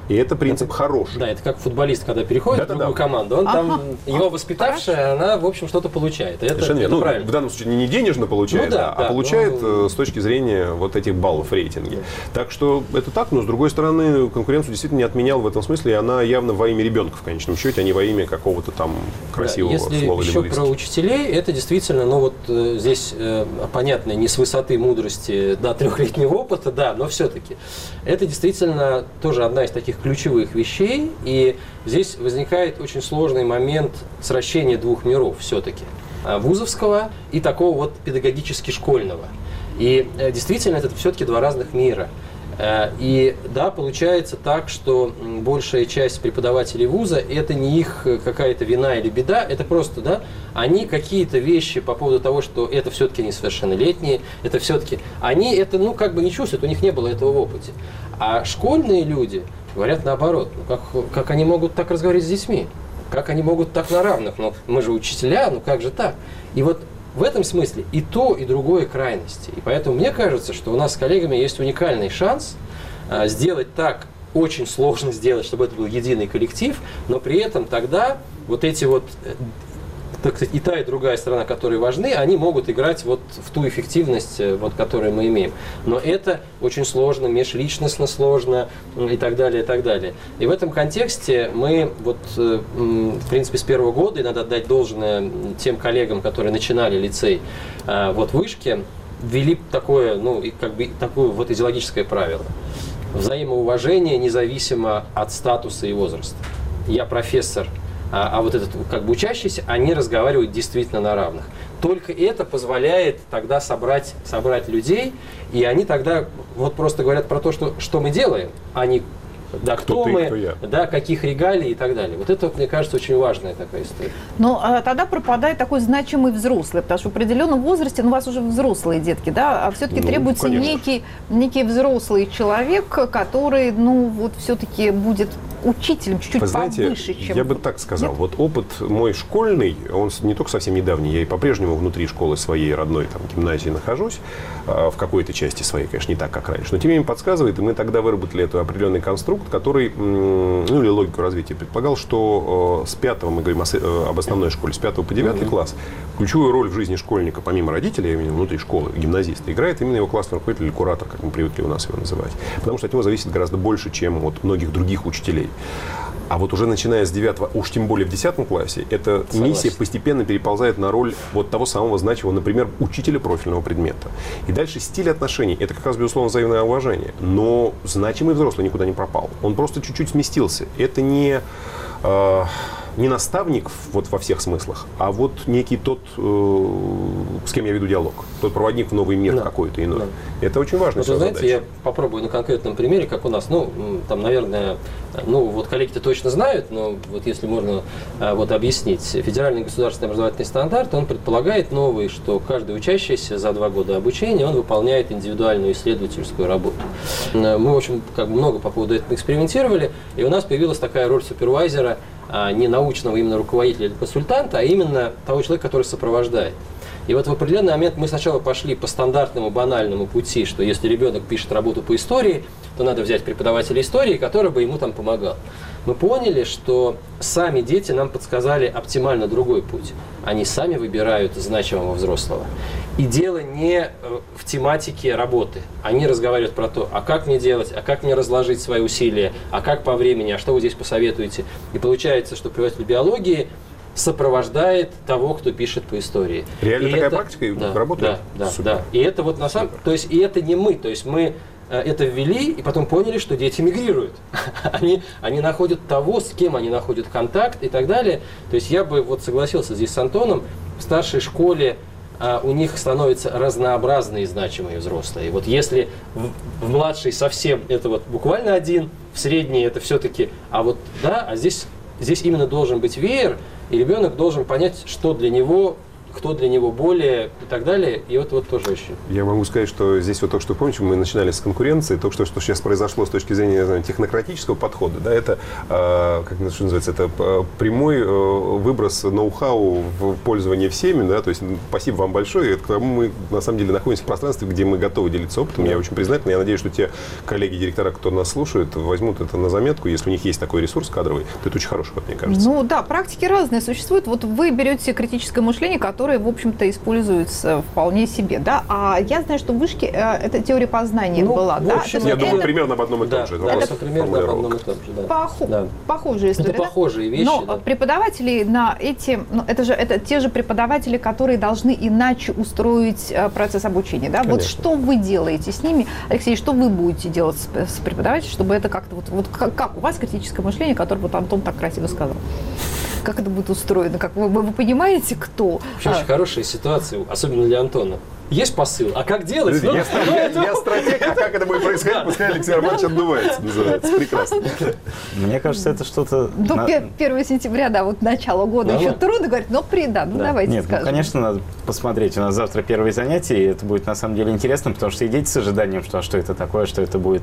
И это принцип это, хороший. Да, это как футболист, когда переходит да, в другую да, команду, он ага. там, его воспитавшая, Хорошо. она, в общем, что-то получает. Это, Совершенно это верно. правильно. Ну, в данном случае не денежно получает, ну, да, а да, получает ну, с точки зрения вот этих баллов в рейтинге. Да. Так что это так, но с другой стороны, конкуренцию действительно не отменял в этом смысле, и она явно во имя ребенка в конечном счете, а не во имя какого-то там красивого да, если слова. Если еще про учителей, это действительно, ну вот э, здесь э, понятно, не с высоты мудрости до трехлетнего опыта, да, но все-таки. Это действительно тоже одна из таких ключевых вещей, и здесь возникает очень сложный момент сращения двух миров все-таки, вузовского и такого вот педагогически школьного. И действительно это все-таки два разных мира. И да, получается так, что большая часть преподавателей вуза это не их какая-то вина или беда, это просто, да, они какие-то вещи по поводу того, что это все-таки несовершеннолетние, это все-таки, они это, ну, как бы не чувствуют, у них не было этого в опыте. А школьные люди говорят наоборот, ну, как, как они могут так разговаривать с детьми, как они могут так на равных, ну, мы же учителя, ну, как же так? И вот в этом смысле и то, и другое крайности. И поэтому мне кажется, что у нас с коллегами есть уникальный шанс а, сделать так, очень сложно сделать, чтобы это был единый коллектив, но при этом тогда вот эти вот, так сказать, и та, и другая сторона, которые важны, они могут играть вот в ту эффективность, вот, которую мы имеем. Но это очень сложно, межличностно сложно и так далее, и так далее. И в этом контексте мы вот, в принципе, с первого года, и надо отдать должное тем коллегам, которые начинали лицей вот в Вышке, ввели такое, ну, и как бы такое вот идеологическое правило. Взаимоуважение независимо от статуса и возраста. Я профессор, А, а вот этот как бы учащийся, они разговаривают действительно на равных. Только это позволяет тогда собрать, собрать людей, и они тогда вот просто говорят про то, что, что мы делаем, а не да, кто, кто ты, мы, кто я. Да, каких регалий и так далее. Вот это, мне кажется, очень важная такая история. Но а, тогда пропадает такой значимый взрослый, потому что в определенном возрасте, ну, у вас уже взрослые детки, да, а все-таки ну, требуется некий, некий взрослый человек, который, ну, вот все-таки будет учителем чуть-чуть знаете, повыше, чем... Я бы так сказал. Нет? Вот опыт мой школьный, он не только совсем недавний, я и по-прежнему внутри школы своей родной там, гимназии нахожусь, в какой-то части своей, конечно, не так, как раньше, но тем не менее подсказывает, и мы тогда выработали эту определенный конструкт, который, ну или логику развития предполагал, что с пятого, мы говорим об основной школе, с пятого по девятый mm-hmm. класс, ключевую роль в жизни школьника, помимо родителей, именно внутри школы, гимназиста, играет именно его классный руководитель или куратор, как мы привыкли у нас его называть. Потому что от него зависит гораздо больше, чем от многих других учителей. А вот уже начиная с девятого, уж тем более в десятом классе, эта Согласен. миссия постепенно переползает на роль вот того самого значимого, например, учителя профильного предмета. И дальше стиль отношений, это как раз, безусловно, взаимное уважение. Но значимый взрослый никуда не пропал. Он просто чуть-чуть сместился. Это не... Э, не наставник вот во всех смыслах, а вот некий тот, э, с кем я веду диалог, тот проводник в новый мир да. какой-то иной. Да. Это очень важно. Вот, знаете, задача. Я попробую на конкретном примере, как у нас, ну, там, наверное, ну, вот коллеги-то точно знают, но вот если можно вот объяснить, федеральный государственный образовательный стандарт, он предполагает новый, что каждый учащийся за два года обучения, он выполняет индивидуальную исследовательскую работу. Мы, в общем, как бы много по поводу этого экспериментировали, и у нас появилась такая роль супервайзера, не научного именно руководителя или консультанта, а именно того человека, который сопровождает. И вот в определенный момент мы сначала пошли по стандартному банальному пути, что если ребенок пишет работу по истории, то надо взять преподавателя истории, который бы ему там помогал. Мы поняли, что сами дети нам подсказали оптимально другой путь. Они сами выбирают значимого взрослого. И дело не в тематике работы. Они разговаривают про то, а как мне делать, а как мне разложить свои усилия, а как по времени, а что вы здесь посоветуете. И получается, что преподаватель биологии сопровождает того, кто пишет по истории. Реально и такая это... практика да, работает? Да, да, да. И это вот на самом... То есть, и это не мы, то есть мы это ввели и потом поняли, что дети мигрируют. они, они находят того, с кем они находят контакт и так далее. То есть я бы вот согласился здесь с Антоном, в старшей школе а, у них становятся разнообразные значимые взрослые. И вот если в, в младшей совсем это вот буквально один, в средней это все-таки, а вот да, а здесь, здесь именно должен быть веер, и ребенок должен понять, что для него кто для него более и так далее. И вот, вот тоже очень. Я могу сказать, что здесь вот только что, помните, мы начинали с конкуренции, только что, что сейчас произошло с точки зрения, я знаю, технократического подхода, да, это, э, как это, что называется, это прямой э, выброс ноу-хау в пользование всеми, да, то есть спасибо вам большое, это к тому мы, на самом деле, находимся в пространстве, где мы готовы делиться опытом, я очень признателен, я надеюсь, что те коллеги-директора, кто нас слушает, возьмут это на заметку, если у них есть такой ресурс кадровый, то это очень хороший ход, мне кажется. Ну да, практики разные существуют. Вот вы берете критическое мышление, которое, в общем-то, используется вполне себе, да? А я знаю, что в вышке э, это теория познания ну, была, да? общем, я это, думаю, это... примерно об одном и том да, же. Да, это примерно об одном и том же, да. Похо... Да. Похожие истории, Это да? похожие вещи, Но да. преподаватели на эти, ну, это же это те же преподаватели, которые должны иначе устроить э, процесс обучения, да? Конечно. Вот что вы делаете с ними, Алексей, что вы будете делать с, с преподавателем, чтобы это как-то вот, вот как, как у вас критическое мышление, которое вот Антон так красиво сказал? Как это будет устроено? Как вы, вы понимаете, кто? Вообще а. очень хорошая ситуация, особенно для Антона. Есть посыл, а как делать? Люди, Ну, я, ну, я, это- я стратег, а как это будет происходить, пускай Алексей Романович отдувается, называется. Прекрасно. Мне кажется, это что-то... До на- первого сентября, да, вот начало года Нормально. еще трудно говорить, но при, да, ну Да. давайте Нет, скажем. ну, конечно, надо посмотреть. У нас завтра первые занятия, и это будет на самом деле интересно, потому что и дети с ожиданием, что, а что это такое, что это будет.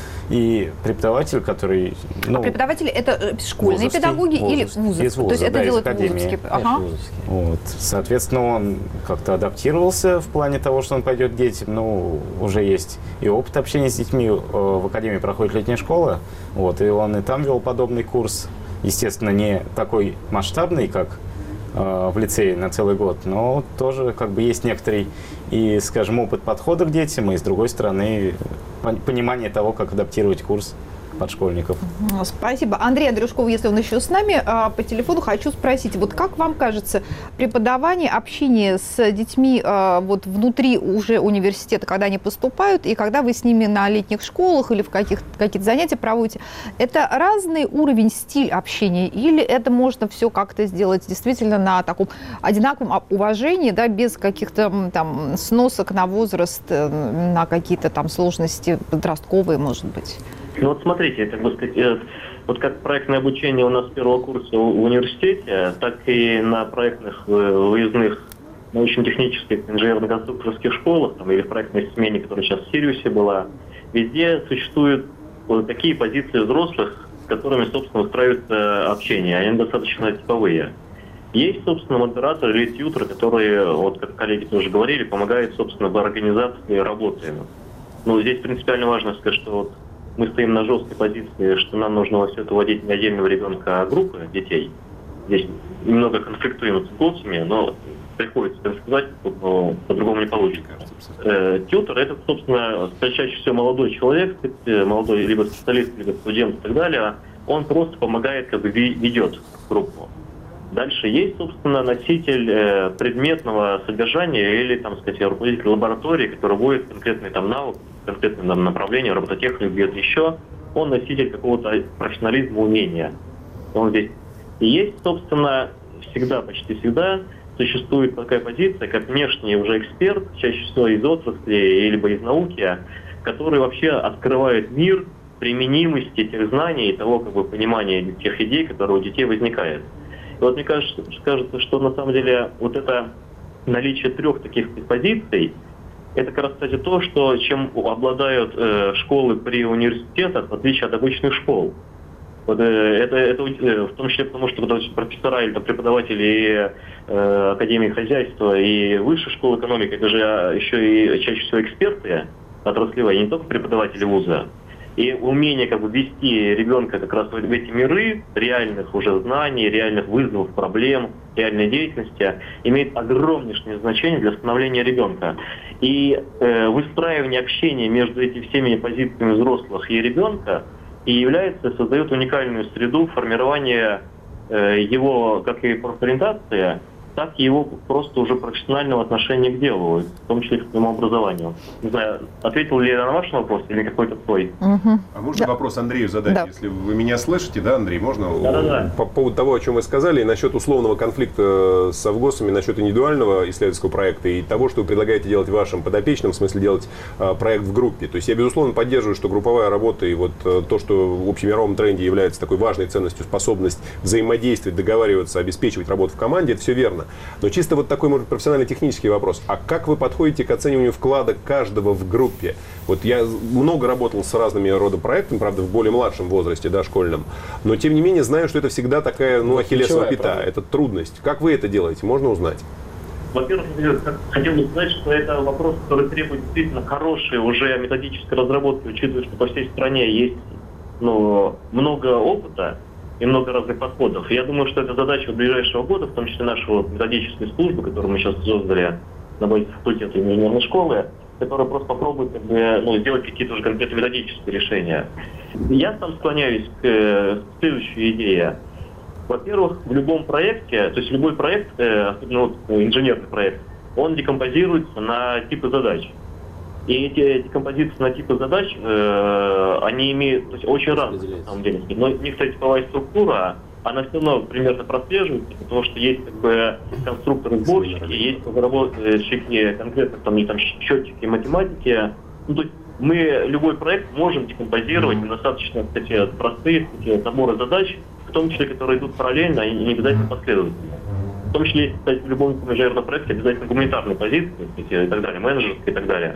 И преподаватель, который... Ну, А преподаватели это э, школьные вузовский, педагоги или вузовский. вузов? Из вуза, То есть это да, из делают академии. вузовские. Конечно, Ага. вузовский. Вот. Соответственно, он как-то адаптировался в плане того, что он пойдет к детям. Ну, уже есть и опыт общения с детьми. Э, В академии проходит летняя школа, вот, и он и там вел подобный курс. Естественно, не такой масштабный, как э, в лицее на целый год, но тоже как бы есть некоторый и, скажем, опыт подхода к детям, и, с другой стороны, пон- понимание того, как адаптировать курс под школьников. Спасибо. Андрей Андрюшков, если он еще с нами, а, по телефону хочу спросить, вот как вам кажется, преподавание, общение с детьми а, вот внутри уже университета, когда они поступают, и когда вы с ними на летних школах или в каких, какие-то занятия проводите, это разный уровень, стиль общения, или это можно все как-то сделать действительно на таком одинаковом уважении, да, без каких-то м, там сносок на возраст, э, на какие-то там сложности подростковые, может быть? Ну вот смотрите, как бы сказать, э, вот как проектное обучение у нас с первого курса в в университете, так и на проектных э, выездных научно-технических инженерно-конструкторских школах, там, или в проектной смене, которая сейчас в Сириусе была, везде существуют вот такие позиции взрослых, с которыми, собственно, устраивается общение. Они достаточно типовые. Есть, собственно, модератор или тьютер, которые, вот как коллеги тоже говорили, помогают, собственно, в организации работы. Но здесь принципиально важно сказать, что вот мы стоим на жесткой позиции, что нам нужно во все это вводить не отдельного ребенка, а группы детей. Здесь немного конфликтуем с коучами, но приходится так сказать, но по-другому не получится. Э, Тьютер — это, собственно, чаще всего молодой человек, молодой либо специалист, либо студент и так далее. Он просто помогает, как бы ведет группу. Дальше есть, собственно, носитель э, предметного содержания или, там сказать, руководитель лаборатории, который будет конкретный там навык, конкретное там, направление, робототехнику, где-то еще. Он носитель какого-то профессионализма, умения. Он здесь. И есть, собственно, всегда, почти всегда существует такая позиция, как внешний уже эксперт, чаще всего из отрасли либо из науки, который вообще открывает мир применимости тех знаний и того, как бы, понимания тех идей, которые у детей возникают. И вот мне кажется, кажется, что на самом деле вот это наличие трех таких позиций, это как раз, кстати, то, что, чем обладают э, школы при университетах, в отличие от обычных школ. Вот, э, это, это э, в том числе потому, что профессора или там, преподаватели и, э, Академии хозяйства и высшей школы экономики, это же еще и чаще всего эксперты отраслевые, не только преподаватели вуза. И умение как бы вести ребенка как раз в эти миры реальных уже знаний, реальных вызовов, проблем, реальной деятельности имеет огромнейшее значение для становления ребенка. И э, выстраивание общения между этими всеми позициями взрослых и ребенка и является, создает уникальную среду формирования э, его как и профориентации, так и его просто уже профессионального отношения к делу, в том числе к своему образованию. Не знаю, ответил ли я на ваш вопрос или какой-то свой? Угу. А можно Да. вопрос Андрею задать? Да. Если вы меня слышите, да, Андрей, можно? Да-да-да. По поводу того, о чем вы сказали, и насчет условного конфликта с совгосами, насчет индивидуального исследовательского проекта и того, что вы предлагаете делать вашим подопечным, в смысле делать а, проект в группе. То есть я, безусловно, поддерживаю, что групповая работа и вот а, то, что в общемировом тренде является такой важной ценностью, способность взаимодействовать, договариваться, обеспечивать работу в команде, это все верно. понятно. Но чисто вот такой, может, профессионально-технический вопрос. А как вы подходите к оцениванию вклада каждого в группе? Вот я много работал с разными родами проектами, правда, в более младшем возрасте, дошкольном, но тем не менее знаю, что это всегда такая, ну, ахиллесова пята, это трудность. Как вы это делаете? Можно узнать? Во-первых, хотел бы сказать, что это вопрос, который требует действительно хорошей уже методической разработки, учитывая, что по всей стране есть, ну, много опыта и много разных подходов. И я думаю, что это задача ближайшего года, в том числе нашего методической службы, которую мы сейчас создали на базе факультета инженерной школы, которая просто попробует как бы, ну, сделать какие-то уже конкретно методические решения. Я сам склоняюсь к, к следующей идее. Во-первых, в любом проекте, то есть любой проект, особенно вот инженерный проект, он декомпозируется на типы задач. И эти декомпозиции на типы задач, э, они имеют, то есть очень разные на самом деле. Но у них, кстати, типовая структура, она все равно примерно прослеживается, потому что есть как бы конструкторы-сборщики, есть разработчики конкретно там, там счетчики, математики. Ну, то есть мы любой проект можем декомпозировать на достаточно, кстати, простые кстати, наборы задач, в том числе, которые идут параллельно и не обязательно последовательно. В том числе, кстати, в любом инженерном проекте обязательно гуманитарные позиции, кстати, и так далее, менеджерские и так далее.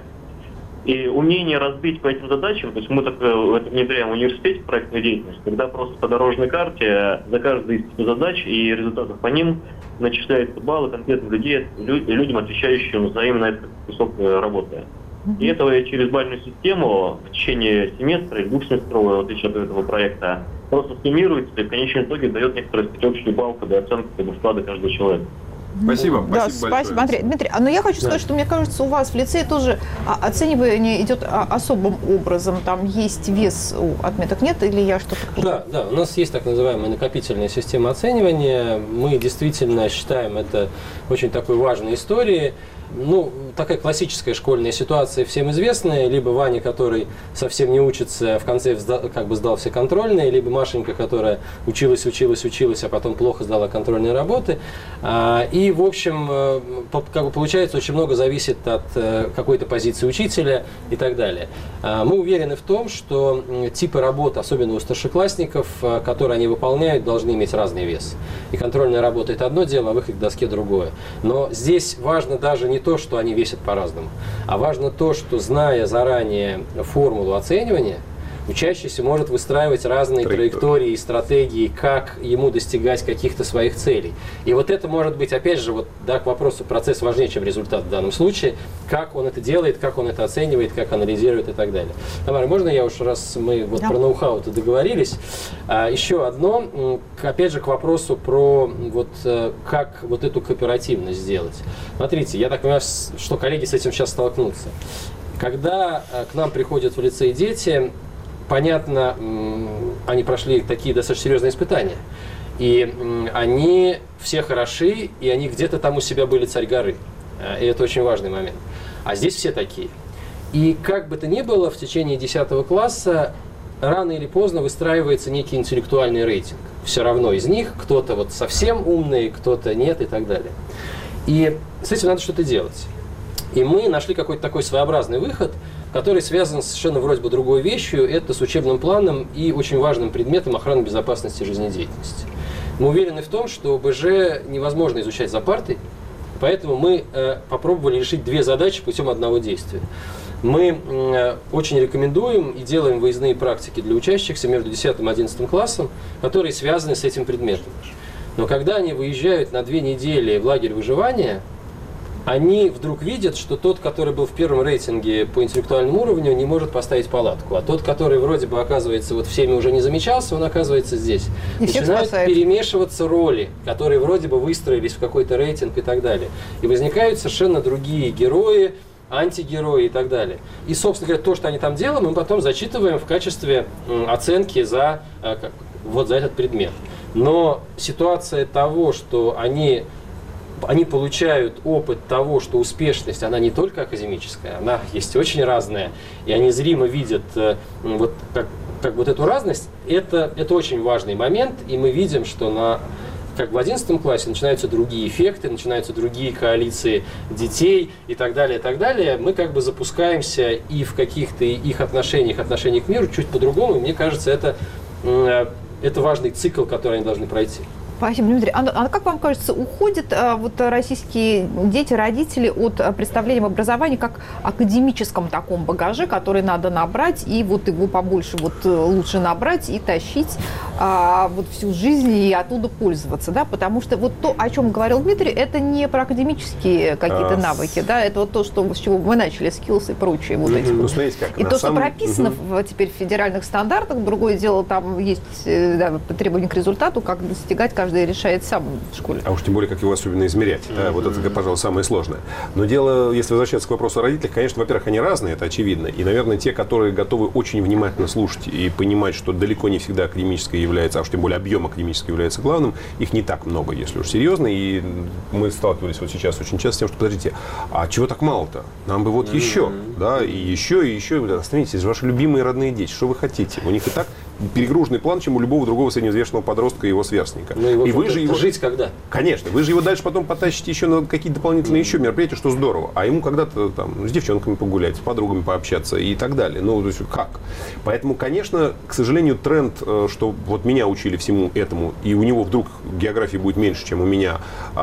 И умение разбить по этим задачам, то есть мы так это внедряем в университете проектную деятельность, когда просто по дорожной карте за каждой из этих задач и результатов по ним начисляются баллы конкретных людей, людям, отвечающим за именно этот кусок работы. И это через бальную систему в течение семестра или двух семестров, в отличие от этого проекта, просто суммируется и в конечном итоге дает некоторую общую балку для оценки вклада каждого человека. Спасибо, да, спасибо, спасибо большое. Дмитрий, но я хочу сказать, да. что мне кажется, у вас в лицее тоже оценивание идет особым образом. Там есть вес у отметок, нет? Или я что-то... Да, да, у нас есть так называемая накопительная система оценивания. Мы действительно считаем это очень такой важной историей. Ну, такая классическая школьная ситуация всем известная. Либо Ваня, который совсем не учится, в конце как бы сдал все контрольные, либо Машенька, которая училась, училась, училась, а потом плохо сдала контрольные работы. И, в общем, как бы получается, очень много зависит от какой-то позиции учителя и так далее. Мы уверены в том, что типы работ, особенно у старшеклассников, которые они выполняют, должны иметь разный вес. И контрольная работа – это одно дело, а выход к доске – другое. Но здесь важно даже не то, что они весят по-разному, а важно то, что, зная заранее формулу оценивания, учащийся может выстраивать разные траектории, траектории и стратегии, как ему достигать каких-то своих целей. И вот это может быть, опять же, вот, да, к вопросу, процесс важнее, чем результат в данном случае, как он это делает, как он это оценивает, как анализирует и так далее. Тамара, можно я уж, раз мы вот да. про ноу-хау-то договорились, а, еще одно, опять же, к вопросу про вот, как вот эту кооперативность сделать. Смотрите, я так понимаю, что коллеги с этим сейчас столкнутся. Когда к нам приходят в лицей дети, понятно, они прошли такие достаточно серьезные испытания. И они все хороши, и они где-то там у себя были царь горы. И это очень важный момент. А здесь все такие. И как бы то ни было, в течение десятого класса рано или поздно выстраивается некий интеллектуальный рейтинг. Все равно из них кто-то вот совсем умный, кто-то нет и так далее. И с этим надо что-то делать. И мы нашли какой-то такой своеобразный выход, который связан с совершенно вроде бы другой вещью, это с учебным планом и очень важным предметом охраны безопасности жизнедеятельности. Мы уверены в том, что БЖ невозможно изучать за партой, поэтому мы э, попробовали решить две задачи путем одного действия. Мы э, очень рекомендуем и делаем выездные практики для учащихся между десятым и одиннадцатым классом, которые связаны с этим предметом. Но когда они выезжают на две недели в лагерь выживания, они вдруг видят, что тот, который был в первом рейтинге по интеллектуальному уровню, не может поставить палатку. А тот, который вроде бы, оказывается, вот всеми уже не замечался, он оказывается здесь. И начинают перемешиваться роли, которые вроде бы выстроились в какой-то рейтинг и так далее. И возникают совершенно другие герои, антигерои и так далее. И, собственно говоря, то, что они там делают, мы потом зачитываем в качестве оценки за, вот, за этот предмет. Но ситуация того, что они... Они получают опыт того, что успешность, она не только академическая, она есть очень разная, и они зримо видят вот, как, как вот эту разность. Это, это очень важный момент, и мы видим, что на, как в одиннадцатом классе начинаются другие эффекты, начинаются другие коалиции детей и так далее, и так далее. Мы как бы запускаемся и в каких-то их отношениях, отношениях к миру чуть по-другому, и мне кажется, это, это важный цикл, который они должны пройти. Спасибо, Дмитрий. А, а как вам кажется, уходят а, вот российские дети, родители от а, представления об образовании как академическом таком багаже, который надо набрать, и вот его побольше вот лучше набрать и тащить а, вот всю жизнь и оттуда пользоваться, да? Потому что вот то, о чем говорил Дмитрий, это не про академические какие-то а, навыки, да? Это вот то, что, с чего мы начали, skills и прочее. Вот эти. Ну, смотрите, как, и то, самом... что прописано угу. в, теперь в федеральных стандартах, другое дело, там есть да, требования к результату, как достигать, каждый решает сам в школе. А уж тем более, как его особенно измерять. Mm-hmm. Да, вот это, пожалуй, самое сложное. Но дело, если возвращаться к вопросу о родителях, конечно, во-первых, они разные, это очевидно. И, наверное, те, которые готовы очень внимательно слушать и понимать, что далеко не всегда академическое является, а уж тем более объем академический является главным, их не так много, если уж серьезно. И мы сталкивались вот сейчас очень часто с тем, что, подождите, а чего так мало-то? Нам бы вот mm-hmm. еще, да, и еще, и еще. Остановитесь, это же ваши любимые родные дети, что вы хотите? У них и так перегруженный план, чем у любого другого средневзвешенного подростка и его сверстника. Ну, его и вы же его... жить когда? Конечно. Вы же его дальше потом потащите еще на какие-то дополнительные еще мероприятия, что здорово. А ему когда-то там с девчонками погулять, с подругами пообщаться и так далее. Ну, то есть как? Поэтому, конечно, к сожалению, тренд, что вот меня учили всему этому, и у него вдруг географии будет меньше, чем у меня,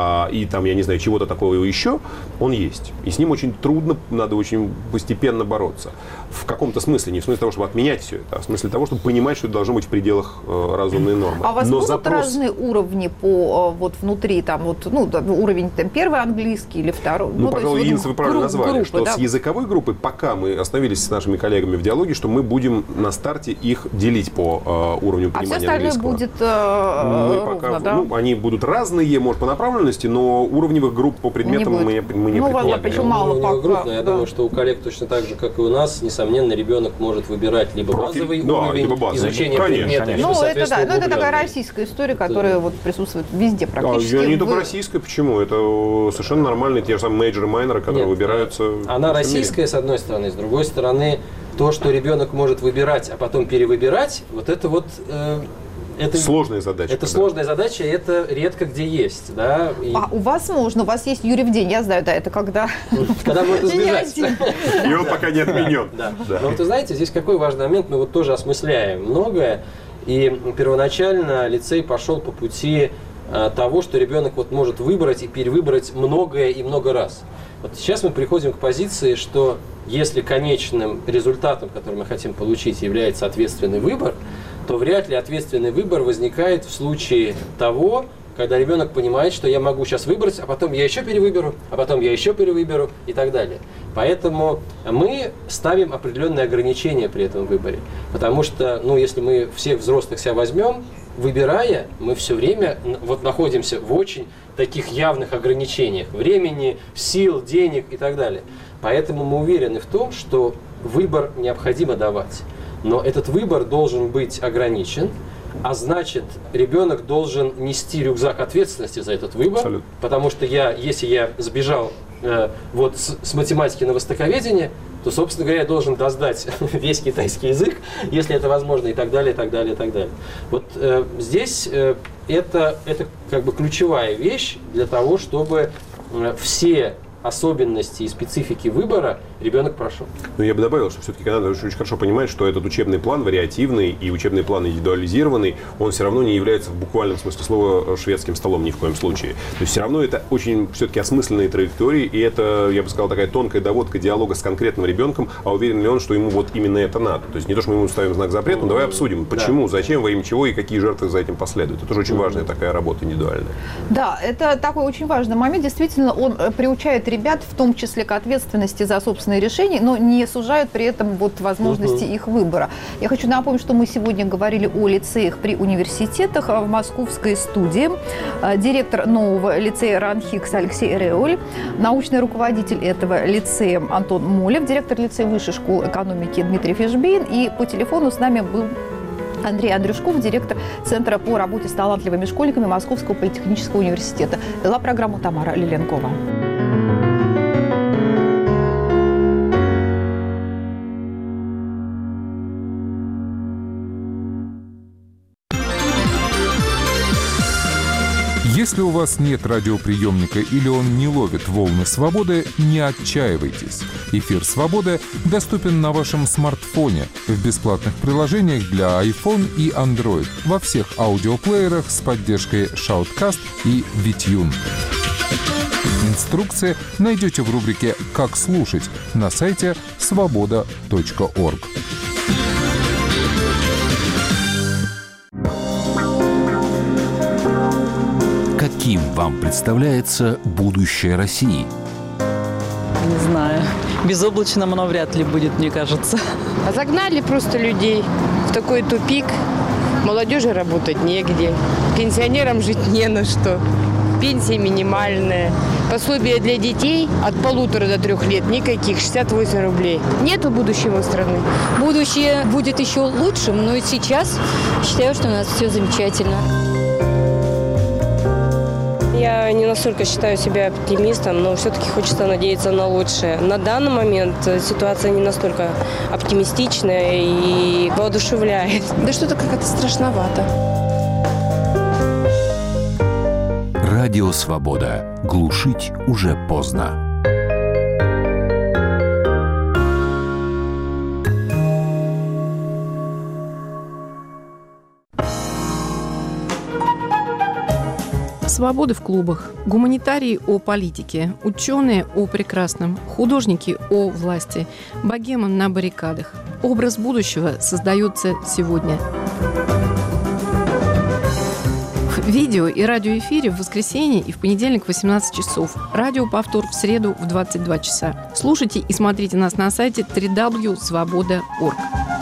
и там, я не знаю, чего-то такого еще, он есть. И с ним очень трудно, надо очень постепенно бороться. В каком-то смысле. Не в смысле того, чтобы отменять все это, а в смысле того, чтобы понимать, что это должно быть в пределах э, разумной нормы. А у вас Но будут запрос... разные уровни по вот внутри, там вот, ну, уровень там, первый английский или второй? Ну, ну пожалуй, Инна, вот, вы правильно групп, назвали, группы, что да? с языковой группой пока мы остановились с нашими коллегами в диалоге, что мы будем на старте их делить по э, уровню понимания английского. А все остальное английского. будет э, мы ровно, пока, да? Ну, они будут разные, может, по направленности, но уровневых групп по предметам не мы, мы не ну, предполагаем. почему мало пока, групп, но я да. думаю, что у коллег точно так же, как и у нас, несомненно, ребенок может выбирать либо Профиль, базовый да, уровень либо базовый. изучения Конечно, предмета, конечно. либо, Ну, это, да, ну, это такая углубленный. российская история, которая да. вот присутствует везде практически. А, не в... только российская, почему? Это совершенно нормальные те же самые мейджоры, майнеры, которые Нет, выбираются. Она российская, с одной стороны, с другой стороны, то, что ребенок может выбирать, а потом перевыбирать, вот это вот... Э, Это, сложная задача. Это да. сложная задача, и это редко где есть, да. И... А у вас можно, у вас есть Юрьев день, я знаю, да, это когда... Когда можно сбежать. И он пока не отменен. Да. Но вот вы знаете, здесь какой важный момент, мы вот тоже осмысляем многое, и первоначально лицей пошел по пути того, что ребенок вот может выбрать и перевыбрать многое и много раз. Вот сейчас мы приходим к позиции, что если конечным результатом, который мы хотим получить, является ответственный выбор, то вряд ли ответственный выбор возникает в случае того, когда ребенок понимает, что я могу сейчас выбрать, а потом я еще перевыберу, а потом я еще перевыберу и так далее. Поэтому мы ставим определенные ограничения при этом выборе. Потому что, ну, если мы всех взрослых себя возьмем, выбирая, мы все время вот находимся в очень таких явных ограничениях времени, сил, денег и так далее. Поэтому мы уверены в том, что выбор необходимо давать. Но этот выбор должен быть ограничен, а значит, ребенок должен нести рюкзак ответственности за этот выбор, абсолютно. Потому что я, если я сбежал э, вот с, с математики на востоковедение, то, собственно говоря, я должен доздать весь китайский язык, если это возможно, и так далее, и так далее, и так далее. Вот э, здесь э, это, это как бы ключевая вещь для того, чтобы э, все особенности и специфики выбора ребенок прошел. Ну, я бы добавил, что все-таки надо очень хорошо понимать, что этот учебный план вариативный и учебный план индивидуализированный, он все равно не является в буквальном смысле слова шведским столом ни в коем случае. То есть все равно это очень все-таки осмысленные траектории, и это, я бы сказал, такая тонкая доводка диалога с конкретным ребенком, а уверен ли он, что ему вот именно это надо. То есть не то, что мы ему ставим знак запрета, но давай обсудим, почему, да. зачем, во имя чего и какие жертвы за этим последуют. Это тоже очень важная такая работа индивидуальная. Да, это такой очень важный момент. Действительно, он приучает ребят, в том числе к ответственности за собственные решения, но не сужают при этом вот возможности uh-huh. их выбора. Я хочу напомнить, что мы сегодня говорили о лицеях при университетах в московской студии. Директор нового лицея РАНХИКС Алексей Реоль, научный руководитель этого лицея Антон Молев, директор лицея Высшей школы экономики Дмитрий Фишбейн, и по телефону с нами был Андрей Андрюшков, директор Центра по работе с талантливыми школьниками Московского политехнического университета. Вела программу Тамара Лиленкова. Если у вас нет радиоприемника или он не ловит волны свободы, не отчаивайтесь. Эфир «Свобода» доступен на вашем смартфоне в бесплатных приложениях для iPhone и Android во всех аудиоплеерах с поддержкой Shoutcast и Витюн. Инструкции найдете в рубрике «Как слушать» на сайте свобода точка орг. Каким вам представляется будущее России? Не знаю. Безоблачным оно вряд ли будет, мне кажется. Загнали просто людей в такой тупик. Молодежи работать негде. Пенсионерам жить не на что. Пенсия минимальная. Пособие для детей от полутора до трех лет никаких, шестьдесят восемь рублей. Нету будущего страны. Будущее будет еще лучшим, но и сейчас считаю, что у нас все замечательно. Я не настолько считаю себя оптимистом, но все-таки хочется надеяться на лучшее. На данный момент ситуация не настолько оптимистичная и воодушевляет. Да что-то как-то страшновато. Радио «Свобода». Глушить уже поздно. Свободы в клубах, гуманитарии о политике, ученые о прекрасном, художники о власти, богема на баррикадах. Образ будущего создается сегодня. В видео и радиоэфире в воскресенье и в понедельник в восемнадцать часов. Радиоповтор в среду в двадцать два часа. Слушайте и смотрите нас на сайте дабл ю дабл ю дабл ю точка свобода точка орг.